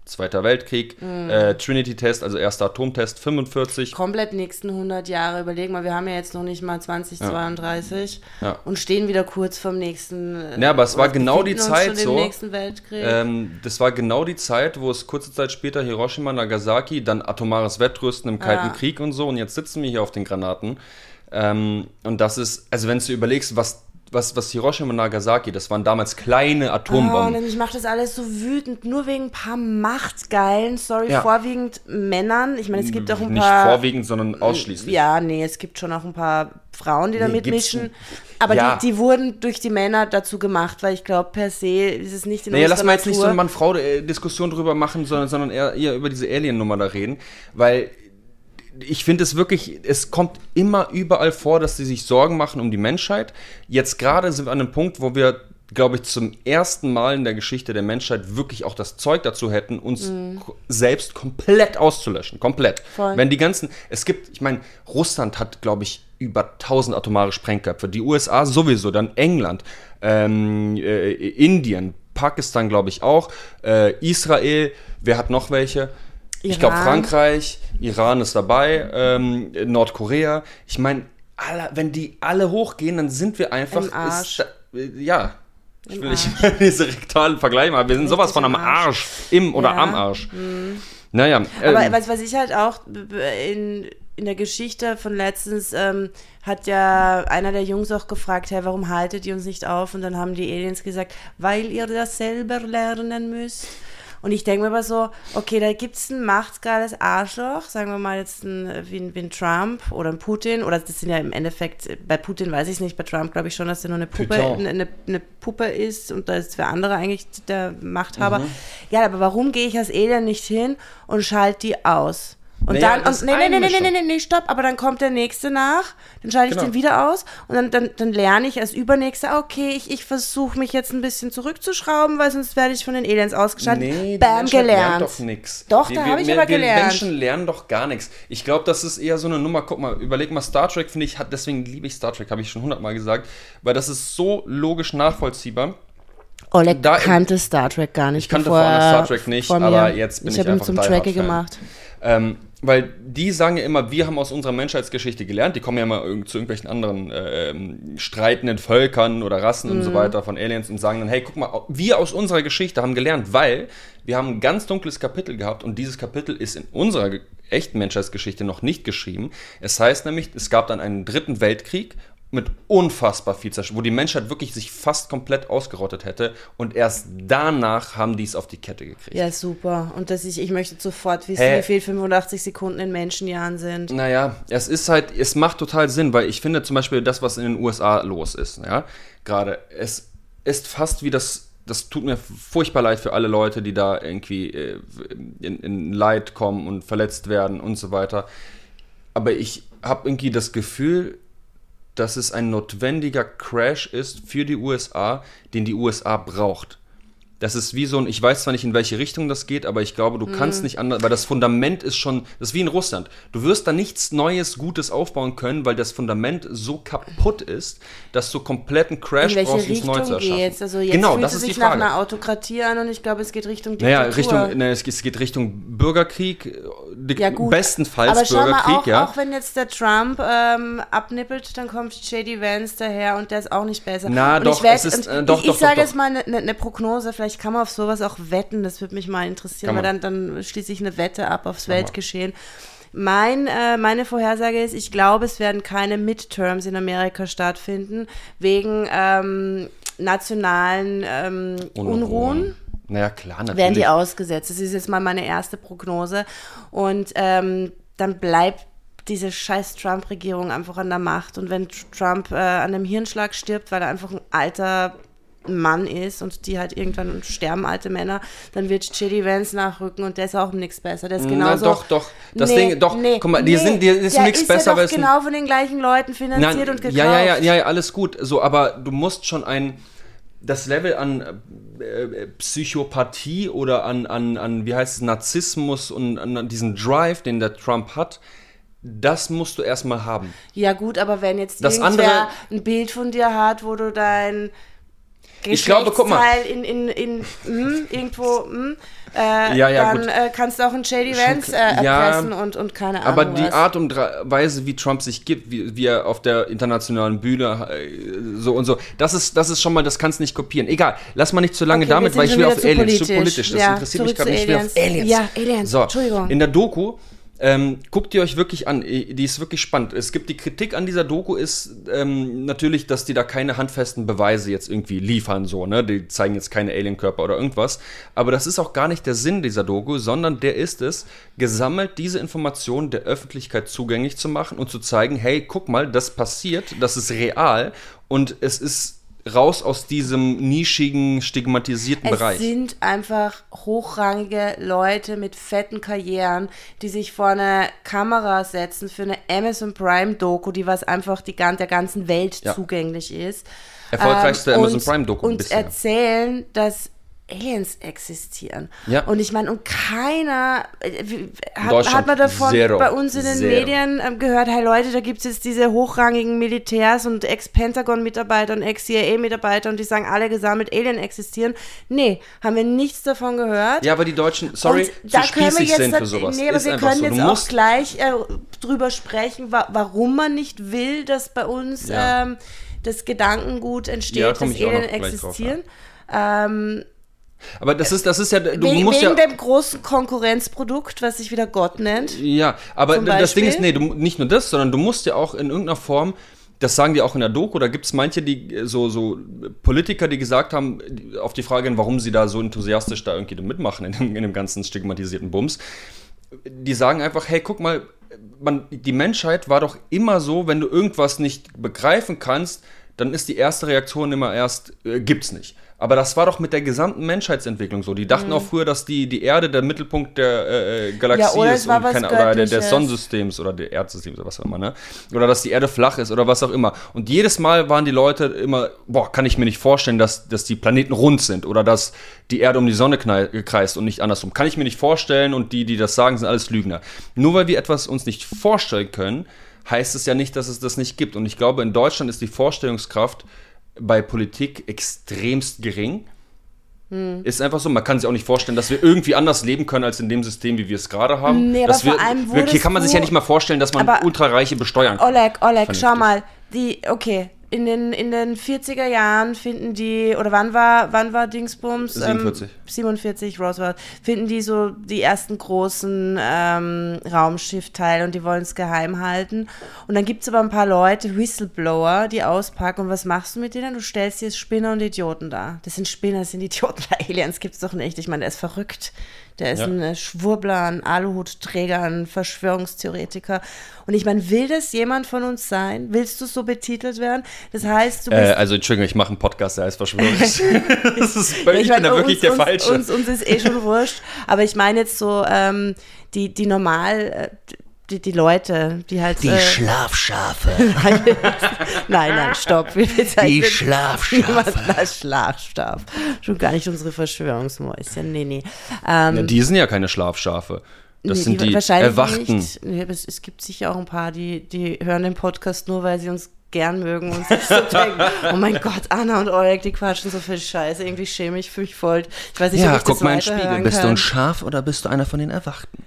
Zweiter Weltkrieg, Mhm. äh, Trinity-Test, also erster Atomtest, fünfundvierzig. Komplett nächsten hundert Jahre. Überleg mal, wir haben ja jetzt noch nicht mal zwanzig zweiunddreißig Ja. und stehen wieder kurz vorm nächsten. Ja, aber es war oder genau die befinden uns Zeit schon so. Im nächsten Weltkrieg. Ähm, das war genau die Zeit, wo es kurze Zeit später Hiroshima, Nagasaki, dann atomares Wettrüsten im Kalten Ja. Krieg und so. Und jetzt sitzen wir hier auf den Granaten. Ähm, und das ist, also wenn du überlegst, was, was, was Hiroshima und Nagasaki, das waren damals kleine Oh, Atombomben. und mich macht das alles so wütend, nur wegen ein paar machtgeilen, sorry, Ja. vorwiegend Männern. Ich meine, es gibt auch ein Nicht paar... vorwiegend, sondern ausschließlich. Ja, nee, es gibt schon auch ein paar Frauen, die da Nee, mitmischen. gibt's- Aber Ja. die, die wurden durch die Männer dazu gemacht, weil ich glaube, per se ist es nicht in Naja, lass unserer mal jetzt nicht so Natur. eine Mann-Frau-Diskussion drüber machen, sondern, sondern eher, eher über diese Alien-Nummer da reden, weil ich finde es wirklich, es kommt immer überall vor, dass sie sich Sorgen machen um die Menschheit. Jetzt gerade sind wir an einem Punkt, wo wir, glaube ich, zum ersten Mal in der Geschichte der Menschheit wirklich auch das Zeug dazu hätten, uns Mhm. ko- selbst komplett auszulöschen. Komplett. Voll. Wenn die ganzen, es gibt, ich meine, Russland hat, glaube ich, über tausend atomare Sprengköpfe. Die U S A sowieso, dann England, ähm, äh, Indien, Pakistan, glaube ich, auch, äh, Israel, wer hat noch welche? Ich glaube Iran. Frankreich, Iran ist dabei, ähm, Nordkorea. Ich meine, alle, wenn die alle hochgehen, dann sind wir einfach. Im Arsch. Ist, äh, ja. Ich Im will nicht diese rektalen Vergleiche machen. Wir sind sowas von am Arsch. Im oder Ja. am Arsch. Mhm. Naja. Aber ähm, was, was ich halt auch b- b- in, in der Geschichte von letztens ähm, hat ja einer der Jungs auch gefragt, hey, warum haltet ihr uns nicht auf? Und dann haben die Aliens gesagt, weil ihr das selber lernen müsst. Und ich denke mir aber so, okay, da gibt es ein machtgeiles Arschloch, sagen wir mal jetzt ein, wie, ein, wie ein Trump oder ein Putin, oder das sind ja im Endeffekt, bei Putin weiß ich es nicht, bei Trump glaube ich schon, dass er nur eine Puppe, Putain. eine, eine Puppe ist und da ist für andere eigentlich der Machthaber. Mhm. Ja, aber warum gehe ich als Alien nicht hin und schalte die aus? Und Naja, dann, das und, nee, nee, nee, nee, nee, Einmischung. nee, nee, stopp, aber dann kommt der Nächste nach, dann schalte ich Genau. den wieder aus und dann, dann, dann lerne ich als Übernächste, okay, ich, ich versuche mich jetzt ein bisschen zurückzuschrauben, weil sonst werde ich von den Aliens ausgeschaltet. Nee, die Bam, Menschheit gelernt. lernt doch nix. Doch, Die- da wir- habe ich wir- aber wir gelernt. Menschen lernen doch gar nichts. Ich glaube, das ist eher so eine Nummer. Guck mal, überleg mal, Star Trek, finde ich, hat, deswegen liebe ich Star Trek, habe ich schon hundertmal gesagt, weil das ist so logisch nachvollziehbar. Oleg Da- kannte Star Trek gar nicht. Ich kannte bevor vorher er Star Trek nicht, vor mir- aber jetzt bin ich, ich habe ihn einfach zum Die Hard Trekkie Fan. gemacht. Ähm, weil die sagen ja immer, wir haben aus unserer Menschheitsgeschichte gelernt. Die kommen ja immer irg- zu irgendwelchen anderen äh, ähm, streitenden Völkern oder Rassen und so Mhm. weiter von Aliens und sagen dann, hey, guck mal, wir aus unserer Geschichte haben gelernt, weil wir haben ein ganz dunkles Kapitel gehabt und dieses Kapitel ist in unserer ge- echten Menschheitsgeschichte noch nicht geschrieben. Es heißt nämlich, es gab dann einen dritten Weltkrieg mit unfassbar viel Zerstörung, wo die Menschheit wirklich sich fast komplett ausgerottet hätte und erst danach haben die es auf die Kette gekriegt. Ja, super. Und dass ich, ich möchte sofort wissen, Hä? wie viel fünfundachtzig Sekunden in Menschenjahren sind. Naja, es ist halt, es macht total Sinn, weil ich finde zum Beispiel das, was in den U S A los ist, ja, gerade, es ist fast wie das, das tut mir furchtbar leid für alle Leute, die da irgendwie äh, in, in Leid kommen und verletzt werden und so weiter. Aber ich habe irgendwie das Gefühl, dass es ein notwendiger Crash ist für die U S A, den die U S A braucht. Das ist wie so ein, ich weiß zwar nicht, in welche Richtung das geht, aber ich glaube, du Mhm. kannst nicht anders, weil das Fundament ist schon, das ist wie in Russland. Du wirst da nichts Neues, Gutes aufbauen können, weil das Fundament so kaputt ist, dass du kompletten Crash In welche brauchst, um es neu zu Richtung erschaffen. geht's? Also jetzt genau, fühlt das es ist sich die nach Frage. einer Autokratie an und ich glaube, es geht Richtung Naja, Diktatur. Richtung, ne, es, geht, es geht Richtung Bürgerkrieg, Dik- Ja, gut. bestenfalls Aber schau mal, Bürgerkrieg, auch, ja. auch wenn jetzt der Trump ähm, abnippelt, dann kommt J D Vance daher und der ist auch nicht besser. Na, und doch, ich werd, es ist- und äh, doch, ich, doch, ich sage doch, jetzt mal eine ne, ne Prognose, vielleicht kann man auf sowas auch wetten, das würde mich mal interessieren, Kann weil man. dann, dann schließe ich eine Wette ab aufs Kann man. Weltgeschehen. Mein, äh, meine Vorhersage ist, ich glaube, es werden keine Midterms in Amerika stattfinden, wegen ähm, nationalen ähm, Unruhen. Naja, klar, natürlich. Werden die ausgesetzt. Das ist jetzt mal meine erste Prognose. Und ähm, dann bleibt diese scheiß Trump-Regierung einfach an der Macht. Und wenn Trump äh, an einem Hirnschlag stirbt, weil er einfach ein alter Mann ist und die halt irgendwann sterben, alte Männer, dann wird J D Vance nachrücken und der ist auch nichts besser. Der ist genauso... Na, doch, doch. Das nee, Ding, doch, nee, guck mal, die nee, sind, die ist der nichts ist besser, ja weil doch es ein- genau von den gleichen Leuten finanziert Nein, und gekauft. ja, ja, ja, ja, ja, alles gut. So, aber du musst schon ein das Level an äh, Psychopathie oder an, an, an, wie heißt es, Narzissmus und an, an diesen Drive, den der Trump hat, das musst du erstmal haben. Ja gut, aber wenn jetzt Das irgendwer andere- ein Bild von dir hat, wo du dein Ich glaube, guck mal. in, in, in, in irgendwo, mh, äh, ja, ja, dann äh, kannst du auch einen J D Vance äh, erpressen ja, und, und keine Ahnung aber die was. Art und Weise, wie Trump sich gibt, wie, wie er auf der internationalen Bühne äh, so und so, das ist, das ist schon mal, das kannst du nicht kopieren. Egal, lass mal nicht zu lange okay, damit, weil ich will auf Aliens, politisch. zu politisch, das ja, interessiert mich gerade nicht, ich will auf Aliens. Ja, Aliens, so, Entschuldigung. In der Doku, Ähm, guckt ihr euch wirklich an, die ist wirklich spannend. Es gibt die Kritik an dieser Doku ist ähm, natürlich, dass die da keine handfesten Beweise jetzt irgendwie liefern, so, ne? Die zeigen jetzt keine Alienkörper oder irgendwas. Aber das ist auch gar nicht der Sinn dieser Doku, sondern der ist es, gesammelt diese Informationen der Öffentlichkeit zugänglich zu machen und zu zeigen, hey, guck mal, das passiert, das ist real und es ist raus aus diesem nischigen, stigmatisierten es Bereich. Es sind einfach hochrangige Leute mit fetten Karrieren, die sich vor eine Kamera setzen für eine Amazon Prime Doku, die was einfach die, der ganzen Welt ja. zugänglich ist. Erfolgreichste ähm, Amazon Prime Doku und bisher. Und erzählen, dass Aliens existieren. Ja. Und ich meine, und keiner hat, hat man davon Zero. bei uns in den Zero. Medien ähm, gehört, hey Leute, da gibt es jetzt diese hochrangigen Militärs und Ex-Pentagon-Mitarbeiter und Ex-C I A-Mitarbeiter und die sagen, alle gesammelt Alien existieren. Nee, haben wir nichts davon gehört. Ja, aber die Deutschen, sorry, und zu spießig sind für sowas. Nee, aber ist wir können so. jetzt du auch gleich äh, drüber sprechen, wa- warum man nicht will, dass bei uns ja. ähm, das Gedankengut entsteht, ja, dass Alien existieren. Drauf, ja. ähm, Aber das ist, das ist ja, du wegen, musst wegen ja... dem großen Konkurrenzprodukt, was sich wieder Gott nennt. Ja, aber das Ding ist, nee, du, nicht nur das, sondern du musst ja auch in irgendeiner Form, das sagen die auch in der Doku, da gibt es manche, die so, so Politiker, die gesagt haben, auf die Frage, warum sie da so enthusiastisch da irgendwie mitmachen in dem, in dem ganzen stigmatisierten Bums, die sagen einfach, hey, guck mal, man, die Menschheit war doch immer so, wenn du irgendwas nicht begreifen kannst, dann ist die erste Reaktion immer erst, äh, gibt's nicht. Aber das war doch mit der gesamten Menschheitsentwicklung so. Die dachten mhm. auch früher, dass die, die Erde der Mittelpunkt der äh, Galaxie ja, ist und keine, oder der, des Sonnensystems oder der Erdsystems oder was auch immer, ne? Oder dass die Erde flach ist oder was auch immer. Und jedes Mal waren die Leute immer, boah, kann ich mir nicht vorstellen, dass, dass die Planeten rund sind oder dass die Erde um die Sonne kreist und nicht andersrum. Kann ich mir nicht vorstellen und die, die das sagen, sind alles Lügner. Nur weil wir etwas uns nicht vorstellen können, heißt es ja nicht, dass es das nicht gibt. Und ich glaube, in Deutschland ist die Vorstellungskraft bei Politik extremst gering. Hm. Ist einfach so, man kann sich auch nicht vorstellen, dass wir irgendwie anders leben können als in dem System, wie wir es gerade haben. Nee, dass aber wir, vor allem wir, hier kann man sich ja nicht mal vorstellen, dass man Ultrareiche besteuern kann. Oleg, Oleg, schau mal, die, okay, in den, in den vierziger Jahren finden die, oder wann war, wann war Dingsbums? siebenundvierzig. Ähm, siebenundvierzig, Roosevelt, finden die so die ersten großen ähm, Raumschiffteile und die wollen es geheim halten. Und dann gibt es aber ein paar Leute, Whistleblower, die auspacken. Und was machst du mit denen? Du stellst dir Spinner und Idioten dar. Das sind Spinner, das sind Idioten. Aliens gibt es doch nicht. Ich meine, der ist verrückt. Der ist ja. ein Schwurbler, ein Aluhutträger, ein Verschwörungstheoretiker. Und ich meine, will das jemand von uns sein? Willst du so betitelt werden? Das heißt, du bist... Äh, also, Entschuldigung, ich mache einen Podcast, der heißt Verschwörungs... das ist bei, ja, ich, ich mein, bin da wirklich uns, der uns, Falsche. Uns, uns ist eh schon wurscht. Aber ich meine jetzt so, ähm, die, die normal... Die, die Leute, die halt... Die äh, Schlafschafe. nein, nein, stopp. Wir die Schlafschafe. Na, Schlafschaf. Schon gar nicht unsere Verschwörungsmäuschen. Nee, nee. Ähm, ja, die sind ja keine Schlafschafe. Das nee, sind die, die Erwachten. Nicht. Nee, es, es gibt sicher auch ein paar, die, die hören den Podcast nur, weil sie uns gern mögen und sich so denken, oh mein Gott, Anna und Oleg, die quatschen so viel Scheiße. Irgendwie schäme ich mich voll. Ich weiß nicht, ja, ob ich guck das mal in den Spiegel. Bist du ein Schaf oder bist du einer von den Erwachten?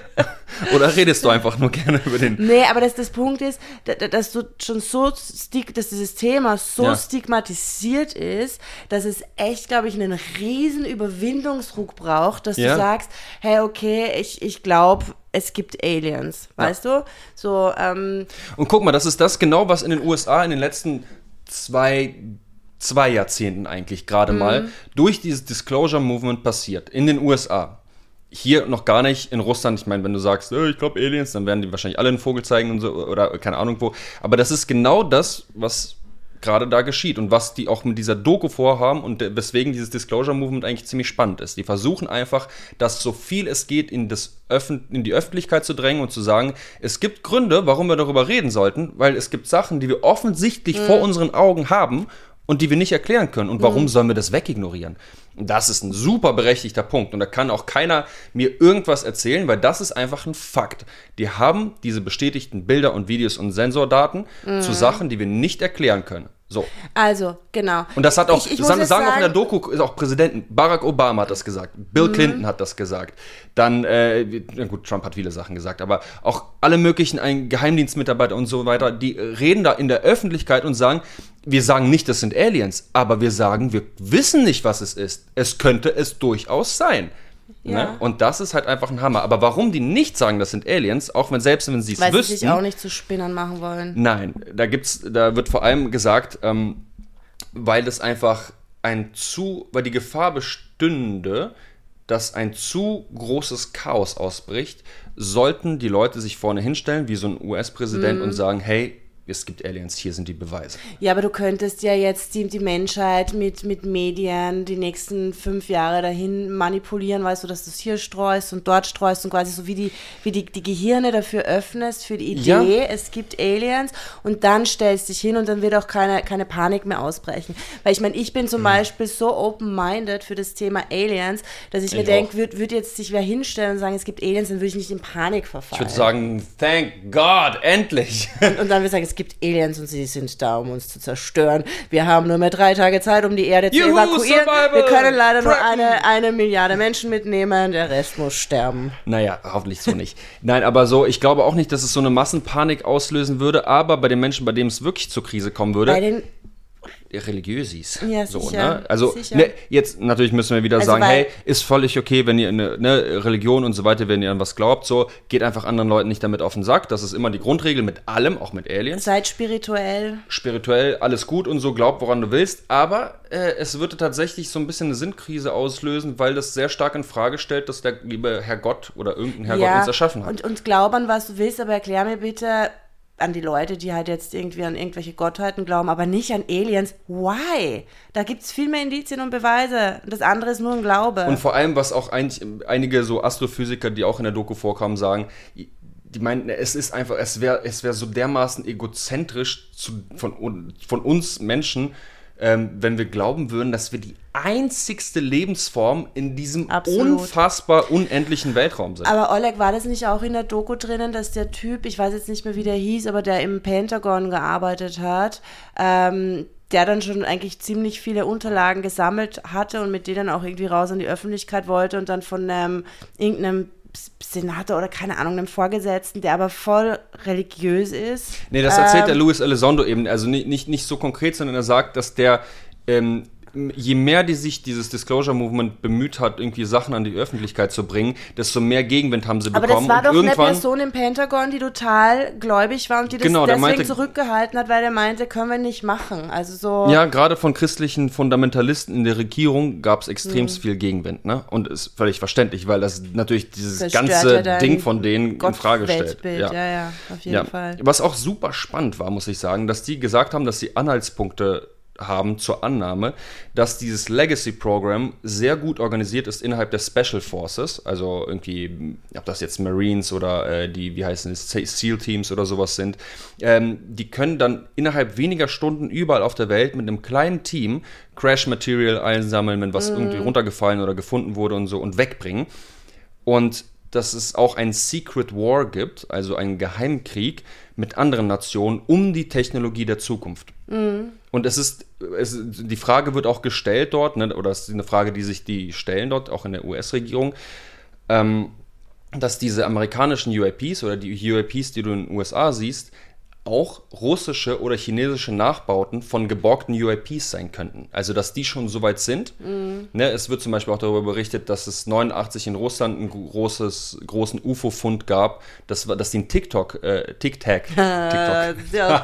Oder redest du einfach nur gerne über den... Nee, aber das, das Punkt ist, dass du schon so, dass dieses Thema so ja. stigmatisiert ist, dass es echt, glaube ich, einen riesen Überwindungsdruck braucht, dass ja. du sagst, hey, okay, ich, ich glaube, es gibt Aliens, weißt ja. du? So, ähm... Und guck mal, das ist das genau, was in den U S A in den letzten zwei... zwei Jahrzehnten eigentlich gerade mhm. mal durch dieses Disclosure-Movement passiert. In den U S A. Hier noch gar nicht, in Russland, ich meine, wenn du sagst, oh, ich glaube Aliens, dann werden die wahrscheinlich alle einen Vogel zeigen und so, oder keine Ahnung wo. Aber das ist genau das, was gerade da geschieht und was die auch mit dieser Doku vorhaben und weswegen dieses Disclosure-Movement eigentlich ziemlich spannend ist. Die versuchen einfach, das so viel es geht in, das Öffn- in die Öffentlichkeit zu drängen und zu sagen, es gibt Gründe, warum wir darüber reden sollten, weil es gibt Sachen, die wir offensichtlich mhm. vor unseren Augen haben und die wir nicht erklären können. Und warum mhm. sollen wir das wegignorieren? Das ist ein super berechtigter Punkt. Und da kann auch keiner mir irgendwas erzählen, weil das ist einfach ein Fakt. Die haben diese bestätigten Bilder und Videos und Sensordaten mhm. zu Sachen, die wir nicht erklären können. So. Also, genau. Und das hat auch, ich, ich sagen, sagen sagen, auch in der Doku, ist auch Präsidenten, Barack Obama hat das gesagt, Bill Clinton mhm. hat das gesagt, dann, äh, na gut, Trump hat viele Sachen gesagt, aber auch alle möglichen ein Geheimdienstmitarbeiter und so weiter, die reden da in der Öffentlichkeit und sagen, wir sagen nicht, das sind Aliens, aber wir sagen, wir wissen nicht, was es ist. Es könnte es durchaus sein. Ja. Ne? Und das ist halt einfach ein Hammer. Aber warum die nicht sagen, das sind Aliens, auch wenn selbst wenn sie es wüssten. Weil sie sich auch nicht zu Spinnern machen wollen. Nein, da gibt's, da wird vor allem gesagt, ähm, weil das einfach ein zu, weil die Gefahr bestünde, dass ein zu großes Chaos ausbricht, sollten die Leute sich vorne hinstellen, wie so ein U S-Präsident, mm. und sagen, hey, es gibt Aliens, hier sind die Beweise. Ja, aber du könntest ja jetzt die, die Menschheit mit, mit Medien die nächsten fünf Jahre dahin manipulieren, weißt du, dass du es hier streust und dort streust und quasi so wie die, wie die, die Gehirne dafür öffnest, für die Idee, ja. es gibt Aliens, und dann stellst dich hin und dann wird auch keine, keine Panik mehr ausbrechen. Weil ich meine, ich bin zum mhm. Beispiel so open-minded für das Thema Aliens, dass ich, ich mir denke, würde würd jetzt sich wer hinstellen und sagen, es gibt Aliens, dann würde ich nicht in Panik verfallen. Ich würde sagen, thank God, endlich. Und, und dann würde ich sagen, es gibt Aliens und sie sind da, um uns zu zerstören. Wir haben nur mehr drei Tage Zeit, um die Erde zu Juhu, evakuieren. Survival. Wir können leider nur eine, eine Milliarde Menschen mitnehmen, der Rest muss sterben. Naja, hoffentlich so nicht. Nein, aber so, ich glaube auch nicht, dass es so eine Massenpanik auslösen würde, aber bei den Menschen, bei denen es wirklich zur Krise kommen würde, bei den Religiösis. Ja, so, sicher. Ne? Also sicher. Ne, jetzt natürlich müssen wir wieder also sagen, hey, ist völlig okay, wenn ihr eine ne, Religion und so weiter, wenn ihr an was glaubt, so, geht einfach anderen Leuten nicht damit auf den Sack. Das ist immer die Grundregel mit allem, auch mit Aliens. Seid spirituell. Spirituell, alles gut und so, glaub, woran du willst. Aber äh, es würde tatsächlich so ein bisschen eine Sinnkrise auslösen, weil das sehr stark in Frage stellt, dass der liebe Herrgott oder irgendein Herrgott ja, uns erschaffen hat. Und, und glaub an, was du willst, aber erklär mir bitte an die Leute, die halt jetzt irgendwie an irgendwelche Gottheiten glauben, aber nicht an Aliens. Why? Da gibt es viel mehr Indizien und Beweise. Und das andere ist nur ein Glaube. Und vor allem, was auch ein, einige so Astrophysiker, die auch in der Doku vorkamen, sagen, die meinten, es ist einfach, es wäre es wär so dermaßen egozentrisch zu, von, von uns Menschen, ähm, wenn wir glauben würden, dass wir die einzigste Lebensform in diesem Absolut. unfassbar unendlichen Weltraum sind. Aber Oleg, war das nicht auch in der Doku drinnen, dass der Typ, ich weiß jetzt nicht mehr, wie der hieß, aber der im Pentagon gearbeitet hat, ähm, der dann schon eigentlich ziemlich viele Unterlagen gesammelt hatte und mit denen auch irgendwie raus an die Öffentlichkeit wollte und dann von ähm, irgendeinem Senator oder keine Ahnung, einem Vorgesetzten, der aber voll religiös ist. Nee, das erzählt ähm, der Luis Elizondo eben, also nicht, nicht, nicht so konkret, sondern er sagt, dass der ähm, je mehr die sich dieses Disclosure-Movement bemüht hat, irgendwie Sachen an die Öffentlichkeit zu bringen, desto mehr Gegenwind haben sie aber bekommen. Aber das war und doch eine Person im Pentagon, die total gläubig war und die das genau, deswegen meinte, zurückgehalten hat, weil der meinte, können wir nicht machen. Also so. Ja, gerade von christlichen Fundamentalisten in der Regierung gab es extrem hm. viel Gegenwind. Ne? Und ist völlig verständlich, weil das natürlich dieses Zerstört ganze ja Ding von denen in Frage stellt. Ja. ja, ja, auf jeden ja. Fall. Was auch super spannend war, muss ich sagen, dass die gesagt haben, dass sie Anhaltspunkte haben zur Annahme, dass dieses Legacy-Programm sehr gut organisiert ist innerhalb der Special Forces, also irgendwie, ob das jetzt Marines oder äh, die, wie heißen es, SEAL-Teams oder sowas sind, ähm, die können dann innerhalb weniger Stunden überall auf der Welt mit einem kleinen Team Crash-Material einsammeln, wenn was mm. irgendwie runtergefallen oder gefunden wurde und so und wegbringen. Und dass es auch ein Secret War gibt, also einen Geheimkrieg mit anderen Nationen um die Technologie der Zukunft. Mhm. Und es ist, es, die Frage wird auch gestellt dort, ne, oder es ist eine Frage, die sich die stellen dort, auch in der U S-Regierung, ähm, dass diese amerikanischen U A Ps oder die U A Ps, die du in den U S A siehst, auch russische oder chinesische Nachbauten von geborgten U A Ps sein könnten. Also, dass die schon so weit sind. Mhm. Ne, es wird zum Beispiel auch darüber berichtet, dass es neunundachtzig in Russland einen großes, großen U F O-Fund gab, dass, dass die einen TikTok, äh, Tic-Tac, TikTok,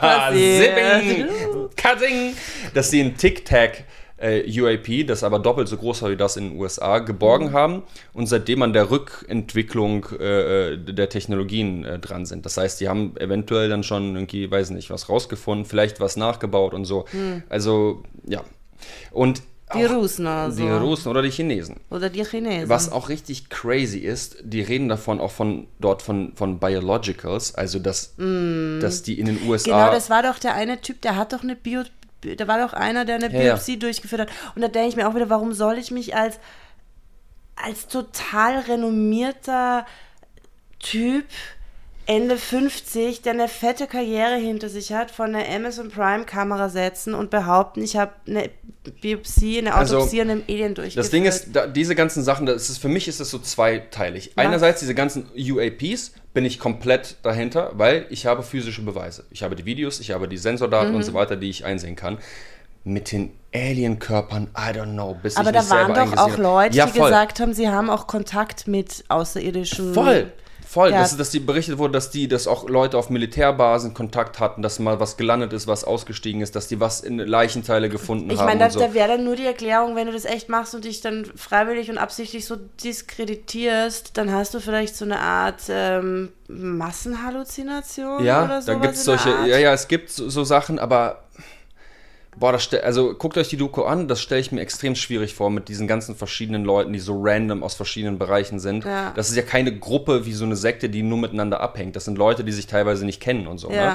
Zipping, Cutting, dass die einen Tic-Tac äh, U A P, das aber doppelt so groß war wie das in den U S A, geborgen mhm. haben und seitdem an der Rückentwicklung äh, der Technologien äh, dran sind. Das heißt, die haben eventuell dann schon irgendwie, weiß nicht, was rausgefunden, vielleicht was nachgebaut und so. Mhm. Also, ja. Und die Russen also. Die Russen oder die Chinesen. Oder die Chinesen. Was auch richtig crazy ist, die reden davon auch von dort von, von Biologicals, also dass, mm. dass die in den U S A... Genau, das war doch der eine Typ, der hat doch eine Bio... Da war doch einer, der eine ja, Biopsie ja. durchgeführt hat. Und da denke ich mir auch wieder, warum soll ich mich als, als total renommierter Typ Ende fünfzig, der eine fette Karriere hinter sich hat, von der Amazon Prime Kamera setzen und behaupten, ich habe eine Biopsie, eine Autopsie an einem Alien durchgeführt. Das Ding ist, da, diese ganzen Sachen, das ist, für mich ist das so zweiteilig. Was? Einerseits diese ganzen U A Ps bin ich komplett dahinter, weil ich habe physische Beweise. Ich habe die Videos, ich habe die Sensordaten mhm. und so weiter, die ich einsehen kann. Mit den Alien-Körpern, I don't know, bis Aber ich mich da waren selber doch auch Leute, ja, die gesagt haben, sie haben auch Kontakt mit Außerirdischen. Voll, voll. Ja. Das, dass die berichtet wurde, dass die, dass auch Leute auf Militärbasen Kontakt hatten, dass mal was gelandet ist, was ausgestiegen ist, dass die was in Leichenteile gefunden ich haben. mein, da, und so. da wäre dann nur die Erklärung, wenn du das echt machst und dich dann freiwillig und absichtlich so diskreditierst, dann hast du vielleicht so eine Art ähm, Massenhalluzination ja, oder so. Ja, dann gibt es solche, ja, ja, es gibt so, so Sachen, aber boah, das stell, also guckt euch die Doku an, das stelle ich mir extrem schwierig vor mit diesen ganzen verschiedenen Leuten, die so random aus verschiedenen Bereichen sind. Ja. Das ist ja keine Gruppe wie so eine Sekte, die nur miteinander abhängt. Das sind Leute, die sich teilweise nicht kennen und so. Ja. Ne?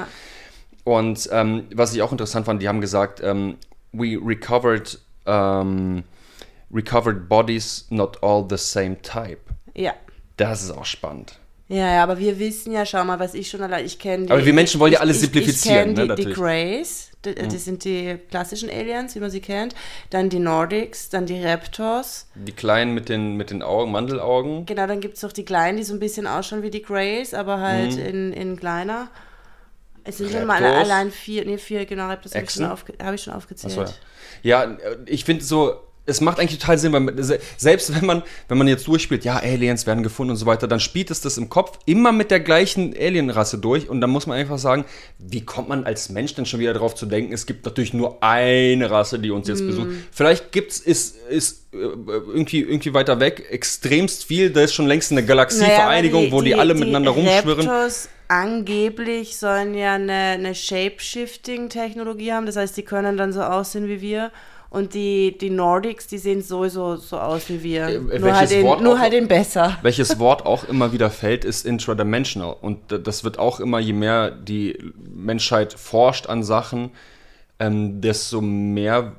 Und ähm, was ich auch interessant fand, die haben gesagt, ähm, we recovered, ähm, recovered bodies, not all the same type. Ja. Das ist auch spannend. Ja, ja, aber wir wissen ja, schau mal, was ich schon allein, ich kenne die... Aber wir Menschen wollen ja alles ich, simplifizieren. Ich kenne ne, die, die Greys, die, mhm. das sind die klassischen Aliens, wie man sie kennt, dann die Nordics, dann die Raptors. Die Kleinen mit den, mit den Augen, Mandelaugen. Genau, dann gibt es noch die Kleinen, die so ein bisschen ausschauen wie die Greys, aber halt mhm. in, in kleiner. Es sind Raptors. schon mal allein vier, nee, vier, genau, Raptors habe ich, schon aufge, hab ich schon aufgezählt. Ach so, ja. ja, ich finde so... Es macht eigentlich total Sinn, weil selbst wenn man, wenn man jetzt durchspielt, ja, Aliens werden gefunden und so weiter, dann spielt es das im Kopf immer mit der gleichen Alienrasse durch und dann muss man einfach sagen, wie kommt man als Mensch denn schon wieder drauf zu denken, es gibt natürlich nur eine Rasse, die uns jetzt mm. besucht. Vielleicht gibt's, ist, ist irgendwie, irgendwie weiter weg extremst viel, da ist schon längst eine Galaxievereinigung, naja, die, wo die, die alle die miteinander rumschwirren. Raptors angeblich sollen ja eine, eine Shape-Shifting-Technologie haben, das heißt, die können dann so aussehen wie wir. Und die, die Nordics, die sehen sowieso so aus wie wir. Äh, nur halt, in, nur auch, halt in besser. Welches Wort auch immer wieder fällt, ist intradimensional. Und das wird auch immer, je mehr die Menschheit forscht an Sachen, ähm, desto mehr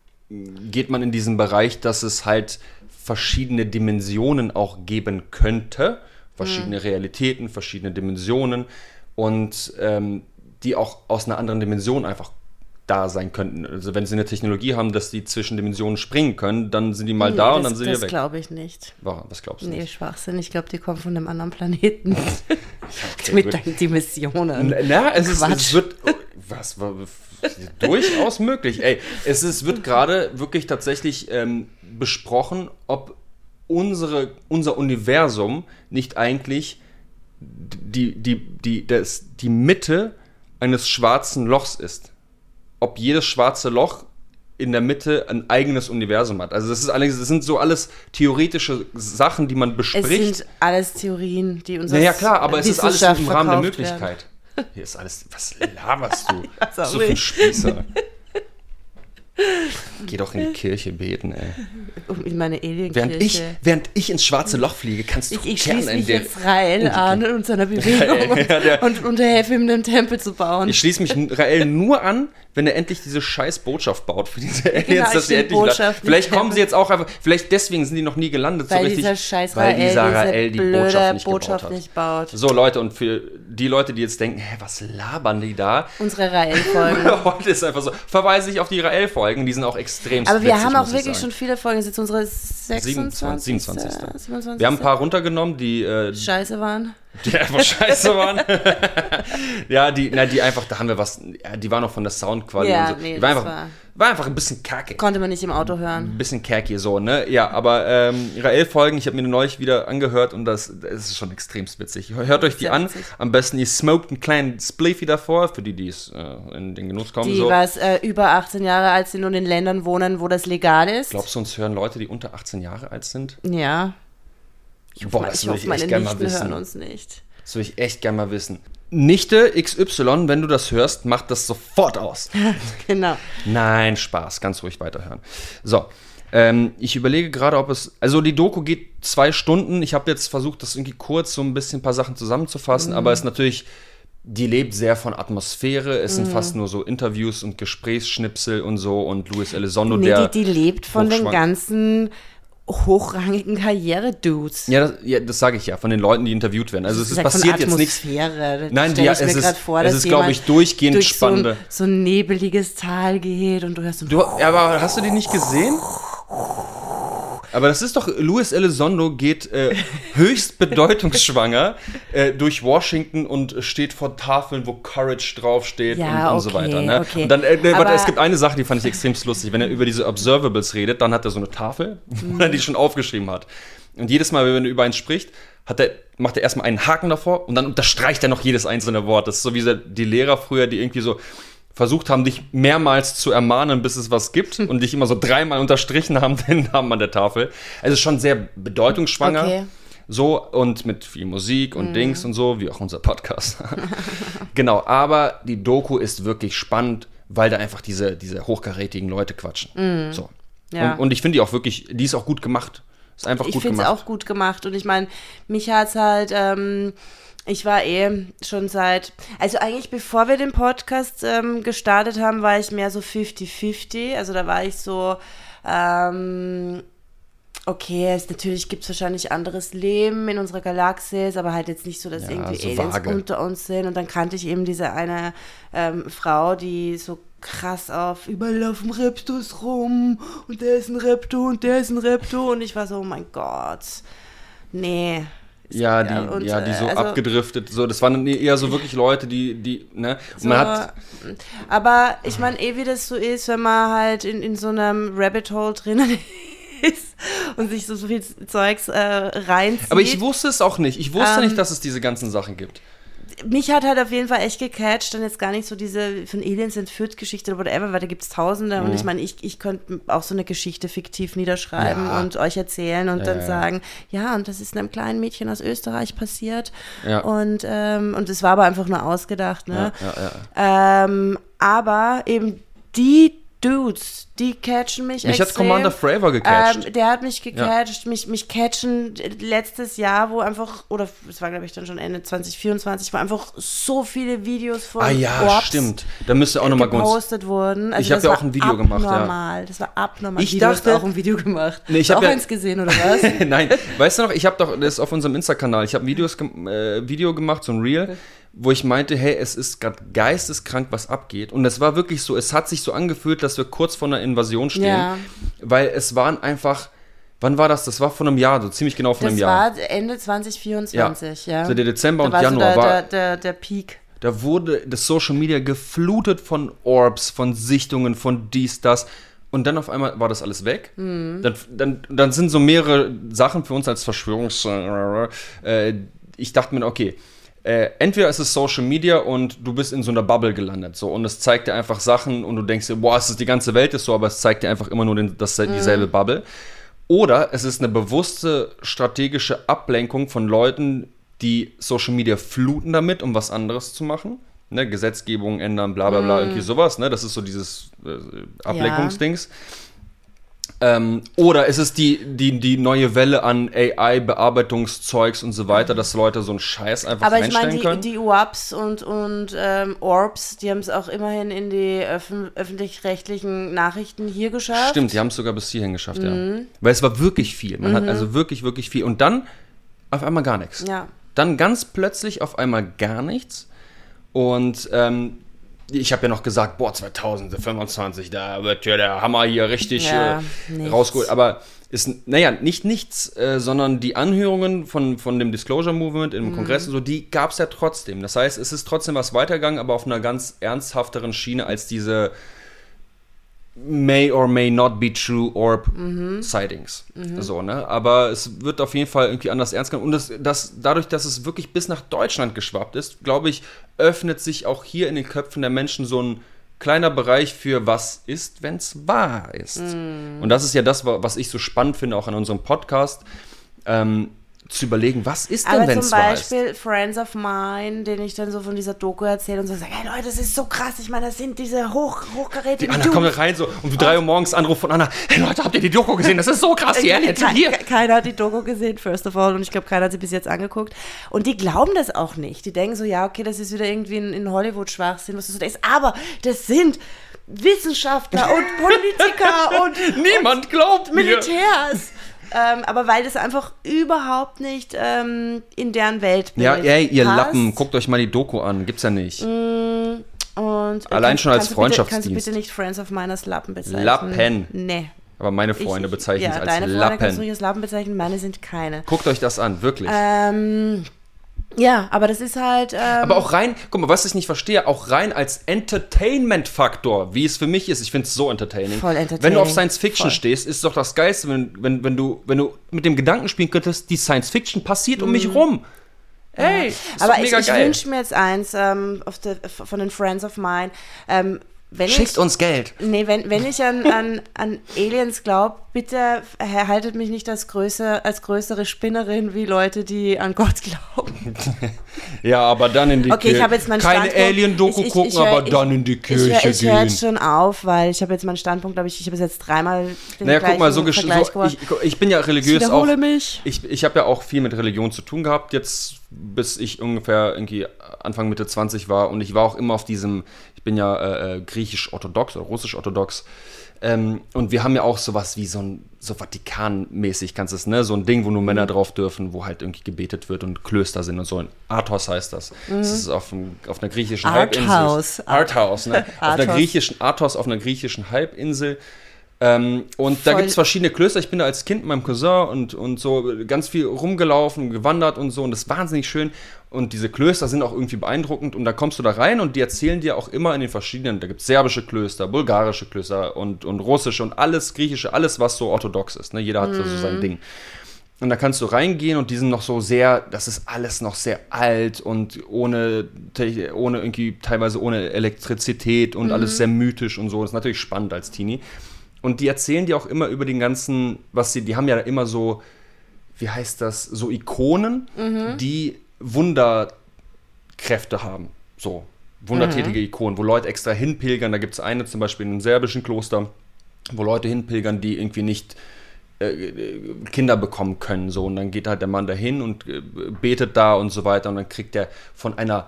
geht man in diesen Bereich, dass es halt verschiedene Dimensionen auch geben könnte. Verschiedene hm. Realitäten, verschiedene Dimensionen. Und ähm, die auch aus einer anderen Dimension einfach da sein könnten. Also wenn sie eine Technologie haben, dass die zwischen Dimensionen springen können, dann sind die mal nee, da das, und dann sind die weg. Das glaube ich nicht. Warum? Was glaubst du nee, nicht? Nee, Schwachsinn. Ich glaube, die kommen von einem anderen Planeten. Okay, mit deinen Dimensionen. Na, es, ist, es wird was war durchaus möglich. Ey, es ist, wird gerade wirklich tatsächlich ähm, besprochen, ob unsere, unser Universum nicht eigentlich die, die, die, das, die Mitte eines schwarzen Lochs ist. Ob jedes schwarze Loch in der Mitte ein eigenes Universum hat. Also das ist alles, das sind so alles theoretische Sachen, die man bespricht. Es sind alles Theorien, die uns naja, klar, aber es ist alles im Rahmen der Möglichkeit. Werden. Hier ist alles, was laberst du? Was so für ein Spießer. Geh doch in die Kirche beten, ey. In meine Alienkirche. Während ich, während ich ins schwarze Loch fliege, kannst du ich, ich gerne schließe in mich der... jetzt Rael an und seiner Bewegung ja, der, und, und helfe ihm, einen Tempel zu bauen. Ich schließe mich Rael nur an, wenn er endlich diese scheiß Botschaft baut für diese Aliens, genau, dass sie endlich Botschaft vielleicht kommen sie jetzt auch einfach, vielleicht deswegen sind die noch nie gelandet weil so richtig, dieser scheiß weil Rael, dieser Rael die Botschaft, nicht, Botschaft gebaut nicht baut. So Leute, und für die Leute, die jetzt denken, hä, was labern die da? Unsere Rael-Folgen. Heute ist einfach so, verweise ich auf die Rael-Folgen, die sind auch extrem aber wir witzig, haben auch wirklich schon viele Folgen, das ist jetzt unsere sechsundzwanzigste siebenundzwanzigste siebenundzwanzigste Wir haben ein paar runtergenommen, die äh, scheiße waren. Die einfach scheiße waren. ja, die, na, die einfach, da haben wir was, ja, die waren noch von der Soundqualität ja, und so. Nee, die war einfach, war, war einfach ein bisschen kacke. Konnte man nicht im Auto hören. Ein bisschen kacke, so, ne? Ja, aber ähm, Rael-Folgen, ich habe mir neulich wieder angehört und das, das ist schon extremst witzig. Hört euch die Sehr an. Witzig. Am besten, ihr smoked einen kleinen Spliffy davor, für die, die es äh, in den Genuss kommen. Die, so. was äh, über achtzehn Jahre alt sind und in Ländern wohnen, wo das legal ist. Glaubst du, uns hören Leute, die unter achtzehn Jahre alt sind? Ja. Ich hoffe, Boah, das ich würde hoffe ich meine echt gerne mal Nichten wissen. hören uns nicht. Das würde ich echt gerne mal wissen. Nichte X Y, wenn du das hörst, mach das sofort aus. Genau. Nein, Spaß, ganz ruhig weiterhören. So, ähm, ich überlege gerade, ob es, also die Doku geht zwei Stunden. Ich habe jetzt versucht, das irgendwie kurz so ein bisschen ein paar Sachen zusammenzufassen, mhm. aber es ist natürlich, die lebt sehr von Atmosphäre. Es mhm. sind fast nur so Interviews und Gesprächsschnipsel und so und Luis Elizondo, nee, der die, die lebt von den ganzen hochrangigen Karriere-Dudes. Ja, das, ja, das sage ich ja, von den Leuten, die interviewt werden. Also es ist passiert jetzt nichts. Nein, die, ja, es ist, vor, es ist glaube ich, durchgehend durch spannende. So ein, so ein nebeliges Tal geht und du hörst so du, aber hast du die nicht gesehen? Aber das ist doch, Luis Elizondo geht äh, höchst bedeutungsschwanger äh, durch Washington und steht vor Tafeln, wo Courage draufsteht ja, und, und okay, so weiter. Ne? Okay. Und dann, äh, warte, es gibt eine Sache, die fand ich extrem lustig. Wenn er über diese Observables redet, dann hat er so eine Tafel, wo er die schon aufgeschrieben hat. Und jedes Mal, wenn er über einen spricht, hat er, macht er erstmal einen Haken davor und dann unterstreicht er noch jedes einzelne Wort. Das ist so wie die Lehrer früher, die irgendwie so versucht haben, dich mehrmals zu ermahnen, bis es was gibt und dich immer so dreimal unterstrichen haben, den Namen an der Tafel. Also schon sehr bedeutungsschwanger. Okay. So, und mit viel Musik und mm. Dings und so, wie auch unser Podcast. Genau, aber die Doku ist wirklich spannend, weil da einfach diese, diese hochkarätigen Leute quatschen. Mm. So. Ja. Und, und ich finde die auch wirklich, die ist auch gut gemacht. Ist einfach ich gut gemacht. Ich finde es auch gut gemacht und ich meine, mich hat's halt... Ähm Ich war eh schon seit, also eigentlich bevor wir den Podcast ähm, gestartet haben, war ich mehr so fifty fifty. Also da war ich so, ähm, okay, es, natürlich gibt es wahrscheinlich anderes Leben in unserer Galaxis, aber halt jetzt nicht so, dass ja, irgendwie so Aliens vage. Unter uns sind. Und dann kannte ich eben diese eine ähm, Frau, die so krass auf, überall laufen Reptos rum und der ist ein Repto und der ist ein Repto. Und ich war so, oh mein Gott, nee. Ja, die, und, ja, die so also, abgedriftet, so, das waren eher so wirklich Leute, die, die, ne, so, man hat... Aber ich meine, eh wie das so ist, wenn man halt in, in so einem Rabbit Hole drinnen ist und sich so, so viel Zeugs äh, reinzieht. Aber ich wusste es auch nicht, ich wusste ähm, nicht, dass es diese ganzen Sachen gibt. Mich hat halt auf jeden Fall echt gecatcht, dann jetzt gar nicht so diese von Aliens entführt Geschichte oder whatever, weil da gibt es Tausende mhm. und ich meine, ich, ich könnte auch so eine Geschichte fiktiv niederschreiben ja. und euch erzählen und ja, dann ja. sagen, ja, und das ist einem kleinen Mädchen aus Österreich passiert ja. und ähm, und es war aber einfach nur ausgedacht, ne? Ja, ja, ja. Ähm, aber eben die Dudes, die catchen mich Mich extrem. hat Commander Fravor gecatcht. Ähm, der hat mich gecatcht, ja. mich, mich catchen letztes Jahr, wo einfach, oder es war glaube ich dann schon Ende zwanzig vierundzwanzig, wo einfach so viele Videos von Ah ja, Orbs stimmt. Da müsste auch nochmal gepostet wurden. Also ich habe ja auch ein Video gemacht. Abnormal, ja. Das war abnormal. Ich Wie, dachte, du hast auch ein Video gemacht. Nee, ich hast habe auch ja, eins gesehen, oder was? Nein, weißt du noch, ich habe doch, das ist auf unserem Insta-Kanal, ich habe ein Videos, äh, Video gemacht, so ein Reel, okay. wo ich meinte, hey, es ist gerade geisteskrank, was abgeht. Und es war wirklich so, es hat sich so angefühlt, dass wir kurz vor einer Invasion stehen. Ja. Weil es waren einfach, wann war das? Das war vor einem Jahr, so ziemlich genau vor das einem Jahr. Das war Ende zwanzig vierundzwanzig, ja. ja. Also der Dezember da und Januar so der, war der, der, der Peak. Da wurde das Social Media geflutet von Orbs, von Sichtungen, von dies, das. Und dann auf einmal war das alles weg. Mhm. Dann, dann, dann sind so mehrere Sachen für uns als Verschwörungs... Äh, ich dachte mir, okay, Äh, entweder ist es Social Media und du bist in so einer Bubble gelandet, so, und es zeigt dir einfach Sachen und du denkst dir, boah, es ist die ganze Welt ist so, aber es zeigt dir einfach immer nur den, das, dieselbe mm. Bubble. Oder es ist eine bewusste strategische Ablenkung von Leuten, die Social Media fluten damit, um was anderes zu machen. Ne, Gesetzgebung ändern, bla bla bla, mm. irgendwie sowas, ne? Das ist so dieses äh, Ablenkungsdings. Ja. Ähm, oder ist es die, die, die neue Welle an A I-Bearbeitungszeugs und so weiter, dass Leute so einen Scheiß einfach Aber reinstellen ich meine, die, die U A Ps und, und ähm, Orbs, die haben es auch immerhin in die öf- öffentlich-rechtlichen Nachrichten hier geschafft. Stimmt, die haben es sogar bis hierhin geschafft, mhm. ja. Weil es war wirklich viel. Man mhm. hat also wirklich, wirklich viel. Und dann auf einmal gar nichts. Ja. Dann ganz plötzlich auf einmal gar nichts. Und ähm, ich habe ja noch gesagt, boah, zwanzig fünfundzwanzig, da wird ja der Hammer hier richtig ja, äh, rausgeholt. Aber ist, naja, nicht nichts, äh, sondern die Anhörungen von, von dem Disclosure Movement im mhm. Kongress und so, die gab es ja trotzdem. Das heißt, es ist trotzdem was weitergegangen, aber auf einer ganz ernsthafteren Schiene als diese may or may not be true Orb mhm. Sightings. Mhm. So, ne? Aber es wird auf jeden Fall irgendwie anders ernst genommen. Und das, das, dadurch, dass es wirklich bis nach Deutschland geschwappt ist, glaube ich, öffnet sich auch hier in den Köpfen der Menschen so ein kleiner Bereich für was ist, wenn es wahr ist. Mhm. Und das ist ja das, was ich so spannend finde, auch an unserem Podcast, ähm, zu überlegen, was ist denn, wenn es wahr ist. zum Beispiel Friends of Mine, denen ich dann so von dieser Doku erzähle und so sage, hey Leute, das ist so krass, ich meine, das sind diese hoch, hochkarätigen Die Anna kommt rein so um drei Uhr morgens Anruf von Anna, hey Leute, habt ihr die Doku gesehen? Das ist so krass, die Aliens sind hier. Keiner hat die Doku gesehen, first of all, und ich glaube, keiner hat sie bis jetzt angeguckt. Und die glauben das auch nicht. Die denken so, ja, okay, das ist wieder irgendwie in, in Hollywood-Schwachsinn, was das so ist. Aber das sind Wissenschaftler und Politiker und niemand glaubt Militärs. ähm, aber weil das einfach überhaupt nicht ähm, in deren Welt Ja, ey, ihr passt. Lappen, guckt euch mal die Doku an, gibt's ja nicht. Mm, und, Allein kann, schon als kannst Freundschaftsdienst. Du bitte, kannst du bitte nicht Friends of Mine als Lappen bezeichnen? Lappen. Nee. Aber meine Freunde ich, bezeichnen ja, es als deine Freunde Lappen. kannst du nicht als Lappen bezeichnen, meine sind keine. Guckt euch das an, wirklich. Ähm, ja, aber das ist halt... Ähm, aber auch rein, guck mal, was ich nicht verstehe, auch rein als Entertainment-Faktor, wie es für mich ist, ich finde es so entertaining. Voll entertaining. Wenn du auf Science-Fiction Voll. stehst, ist doch das Geilste, wenn, wenn, wenn, du, wenn du mit dem Gedanken spielen könntest, die Science-Fiction passiert um mich rum. Hey, ist aber doch mega ich, ich geil. wünsche mir jetzt eins ähm, auf der, von den Friends of Mine. Ähm, wenn Schickt ich, uns Geld. Nee, wenn, wenn ich an, an, an Aliens glaube, bitte haltet mich nicht als, größer, als größere Spinnerin wie Leute, die an Gott glauben. Ja, aber dann in die Okay, Kirche. ich habe jetzt meinen Keine Standpunkt. Alien-Doku Ich- ich- gucken, ich hör- aber ich- dann in die Kirche ich, ich, ich höre gehen. jetzt schon auf, weil ich habe jetzt meinen Standpunkt, glaube ich, ich habe es jetzt dreimal den Naja, guck mal, so, gleichen gesch- Vergleich so gemacht. ich, ich bin ja religiös Ich auch. wiederhole mich. Ich, ich habe ja auch viel mit Religion zu tun gehabt, jetzt bis ich ungefähr irgendwie Anfang Mitte zwanzig war. Und ich war auch immer auf diesem, ich bin ja äh, griechisch-orthodox oder russisch-orthodox. Ähm, und wir haben ja auch sowas wie so ein, so Vatikan-mäßig, kannst du es, ne? So ein Ding, wo nur Männer drauf dürfen, wo halt irgendwie gebetet wird und Klöster sind und so. Athos heißt das. Mhm. Das ist auf, dem, auf einer griechischen Arthouse. Halbinsel. Arthouse, ne? Auf einer Athos. griechischen, Athos auf einer griechischen Halbinsel. Ähm, und da Voll. gibt es verschiedene Klöster. Ich bin da als Kind mit meinem Cousin und, und so ganz viel rumgelaufen, gewandert und so. Und das ist wahnsinnig schön. Und diese Klöster sind auch irgendwie beeindruckend. Und da kommst du da rein und die erzählen dir auch immer in den verschiedenen, da gibt es serbische Klöster, bulgarische Klöster und, und russische und alles griechische, alles, was so orthodox ist. Ne? Jeder hat so sein Ding. Und da kannst du reingehen und die sind noch so sehr, das ist alles noch sehr alt und ohne, ohne irgendwie, teilweise ohne Elektrizität und Mhm. alles sehr mythisch und so. Das ist natürlich spannend als Teenie. Und die erzählen dir auch immer über den ganzen, was sie, die haben ja immer so, wie heißt das, so Ikonen, Mhm. die Wunderkräfte haben. So, wundertätige Mhm. Ikonen, wo Leute extra hinpilgern. Da gibt es eine zum Beispiel in einem serbischen Kloster, wo Leute hinpilgern, die irgendwie nicht äh, Kinder bekommen können. So. Und dann geht halt der Mann dahin und äh, betet da und so weiter. Und dann kriegt er von einer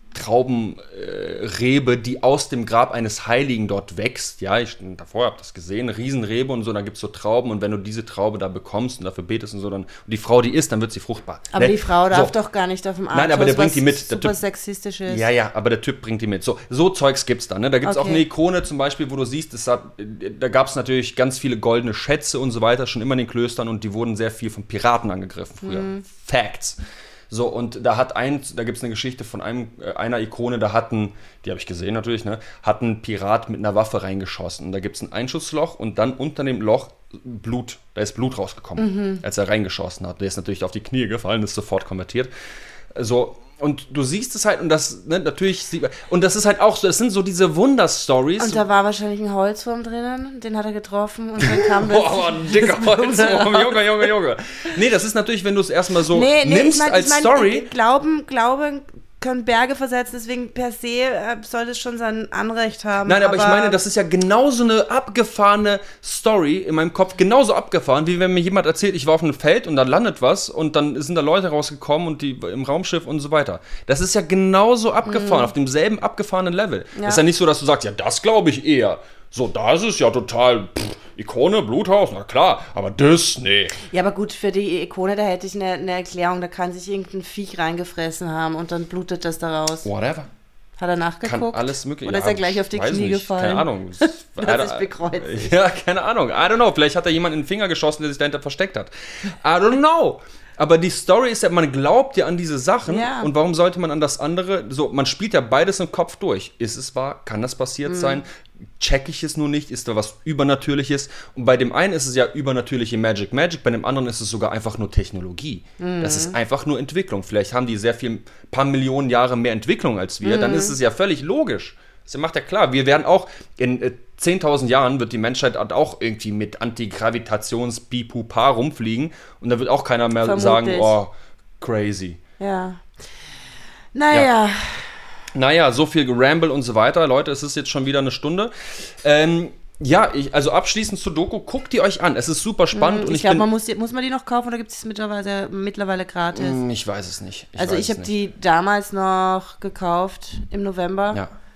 Traubenrebe, äh, die aus dem Grab eines Heiligen dort wächst. Ja, ich davor habe das gesehen, eine Riesenrebe und so, da gibt es so Trauben und wenn du diese Traube da bekommst und dafür betest und so, dann und die Frau, die isst, dann wird sie fruchtbar. Aber Ne? die Frau darf so. doch gar nicht auf dem Arzt. Nein, aber der bringt die mit. Der Super Typ, sexistisch ist. ja, ja, aber der Typ bringt die mit. So, so Zeugs gibt's da. Ne? Da gibt's Okay. auch eine Ikone zum Beispiel, wo du siehst, es hat, da gab es natürlich ganz viele goldene Schätze und so weiter, schon immer in den Klöstern und die wurden sehr viel von Piraten angegriffen früher. Mhm. Facts. So, und da hat ein, da gibt es eine Geschichte von einem, äh, einer Ikone, da hatten, die habe ich gesehen natürlich, ne, hat ein Pirat mit einer Waffe reingeschossen. Und da gibt es ein Einschussloch und dann unter dem Loch Blut, da ist Blut rausgekommen, Mhm. als er reingeschossen hat. Der ist natürlich auf die Knie gefallen, ist sofort konvertiert. So, und du siehst es halt, und das, ne, natürlich, sieht man, und das ist halt auch so, das sind so diese Wunderstories. Und da war wahrscheinlich ein Holzwurm drinnen, den hat er getroffen und dann kam das. Boah, ein dicker Holzwurm, Junge, Junge, Junge. Nee, das ist natürlich, wenn du es erstmal so nee, nee, nimmst ich mein, als ich mein, Story. Glauben, Glauben können Berge versetzen, deswegen per se äh, sollte es schon sein Anrecht haben. Nein, aber, aber ich meine, das ist ja genauso eine abgefahrene Story in meinem Kopf, genauso abgefahren, wie wenn mir jemand erzählt, ich war auf einem Feld und da landet was und dann sind da Leute rausgekommen und die im Raumschiff und so weiter. Das ist ja genauso abgefahren, Mhm. auf demselben abgefahrenen Level. Ja. Das ist ja nicht so, dass du sagst, ja, das glaube ich eher. So, da ist es ja total pff, Ikone, Bluthaus, na klar, aber das, nee. Ja, aber gut, für die Ikone, da hätte ich eine, eine Erklärung, da kann sich irgendein Viech reingefressen haben und dann blutet das daraus. Whatever. Hat er nachgeguckt? Kann alles mögliche. Oder ist er gleich auf die weiß Knie nicht, gefallen? Keine Ahnung. Hat sich bekreuzigt. Ja, keine Ahnung. I don't know. Vielleicht hat er jemanden in den Finger geschossen, der sich dahinter versteckt hat. I don't know. Aber die Story ist ja, man glaubt ja an diese Sachen. Ja. Und warum sollte man an das andere? So, man spielt ja beides im Kopf durch. Ist es wahr? Kann das passiert Mhm. sein? Check ich es nur nicht? Ist da was Übernatürliches? Und bei dem einen ist es ja übernatürliche Magic Magic, bei dem anderen ist es sogar einfach nur Technologie. Mhm. Das ist einfach nur Entwicklung. Vielleicht haben die sehr viel, paar Millionen Jahre mehr Entwicklung als wir. Mhm. Dann ist es ja völlig logisch. Das macht ja klar. Wir werden auch in äh, zehntausend Jahren wird die Menschheit auch irgendwie mit Antigravitations-Bipupa rumfliegen und da wird auch keiner mehr Vermutlich. sagen, oh, crazy. Ja. Naja. Ja. Naja, so viel Geramble und so weiter. Leute, es ist jetzt schon wieder eine Stunde. Ähm, ja, ich, also abschließend zur Doku, guckt die euch an. Es ist super spannend. Mhm, und ich ich glaube, bin, man muss, die- muss man die noch kaufen oder gibt es mittlerweile, mittlerweile gratis? Mm, Ich weiß es nicht. Ich also weiß ich es habe nicht. die damals noch gekauft im November. Ja.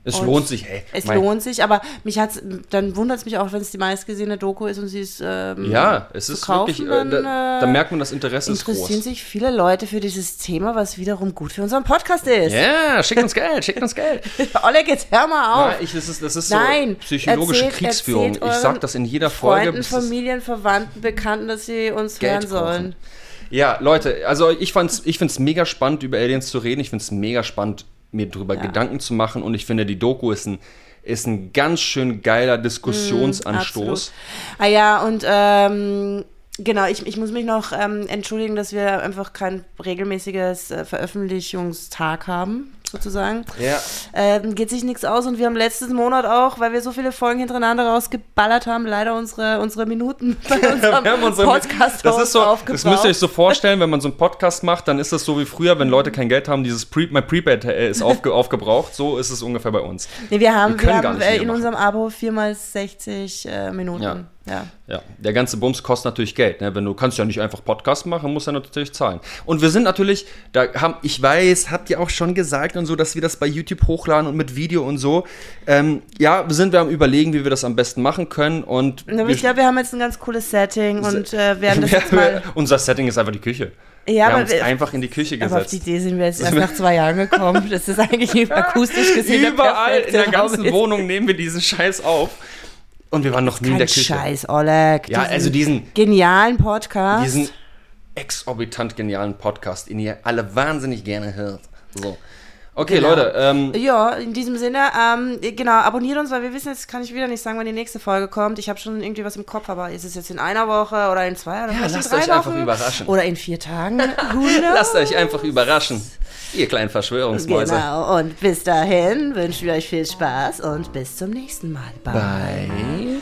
Es Und lohnt sich, hey. Es mein- lohnt sich, aber mich hat's, dann wundert es mich auch, wenn es die meistgesehene Doku ist und sie ist ähm, Ja, es zu ist kaufen, wirklich, äh, dann, da, äh, da merkt man, das Interesse ist interessieren groß. sich viele Leute für dieses Thema, was wiederum gut für unseren Podcast ist. Ja, yeah, schickt uns Geld, schickt uns Geld. Oleg, jetzt hör mal auf. Nein, ich, das ist, das ist Nein, so psychologische erzählt- Kriegsführung. erzählt Ich sag das in jeder Folge. Freunden, bis das Familien, Verwandten, Bekannten, dass sie uns Geld hören sollen. Ja, Leute, also ich fand's, ich find's mega spannend, über Aliens zu reden. Ich find's mega spannend, mir drüber Ja. Gedanken zu machen. Und ich finde, die Doku ist ein, ist ein ganz schön geiler Diskussionsanstoß. Mm, ah ja, und ähm, genau, ich, ich muss mich noch ähm, entschuldigen, dass wir einfach kein regelmäßiges äh, Veröffentlichungstag haben, sozusagen. Ja. Ähm, geht sich nichts aus und wir haben letzten Monat auch, weil wir so viele Folgen hintereinander rausgeballert haben, leider unsere, unsere Minuten bei unserem Wir haben unsere- Podcast das ist so, aufgebraucht. das müsst ihr euch so vorstellen, wenn man so einen Podcast macht, dann ist das so wie früher, wenn Leute kein Geld haben, dieses Pre mein Prepaid äh, ist aufge aufgebraucht. So ist es ungefähr bei uns. Nee, wir haben, Wir wir können gar haben nicht äh, mehr in machen. unserem Abo vier mal sechzig äh, Minuten. Ja. Ja. Ja, der ganze Bums kostet natürlich Geld. Ne? Wenn du kannst ja nicht einfach Podcast machen, musst ja natürlich zahlen. Und wir sind natürlich, da haben, ich weiß, habt ihr auch schon gesagt und so, dass wir das bei YouTube hochladen und mit Video und so. Ähm, ja, sind wir am Überlegen, wie wir das am besten machen können. Und Aber wir, ich glaube, wir haben jetzt ein ganz cooles Setting und äh, werden das jetzt mal. unser Setting ist einfach die Küche. Ja, wir aber haben uns wir- einfach in die Küche Aber auf gesetzt. die Idee sind wir jetzt erst nach zwei Jahren gekommen. Das ist eigentlich akustisch gesehen der Überall in perfekte der ganzen Raum. Wohnung nehmen wir diesen Scheiß auf. Und wir waren noch nie in Kein der Küche. Scheiß, Oleg. Ja, also diesen genialen Podcast. Diesen exorbitant genialen Podcast, den ihr alle wahnsinnig gerne hört. So. Okay, Genau. Leute. Ähm, Ja, in diesem Sinne, ähm, genau, abonniert uns, weil wir wissen jetzt, kann ich wieder nicht sagen, wann die nächste Folge kommt. Ich habe schon irgendwie was im Kopf, aber ist es jetzt in einer Woche oder in zwei oder Ja, vielleicht in lasst drei euch Wochen? einfach überraschen. Oder in vier Tagen? Who knows? lasst euch einfach überraschen. Ihr kleinen Verschwörungsmäuse. Genau, und bis dahin wünschen wir euch viel Spaß und bis zum nächsten Mal. Bye. Bye.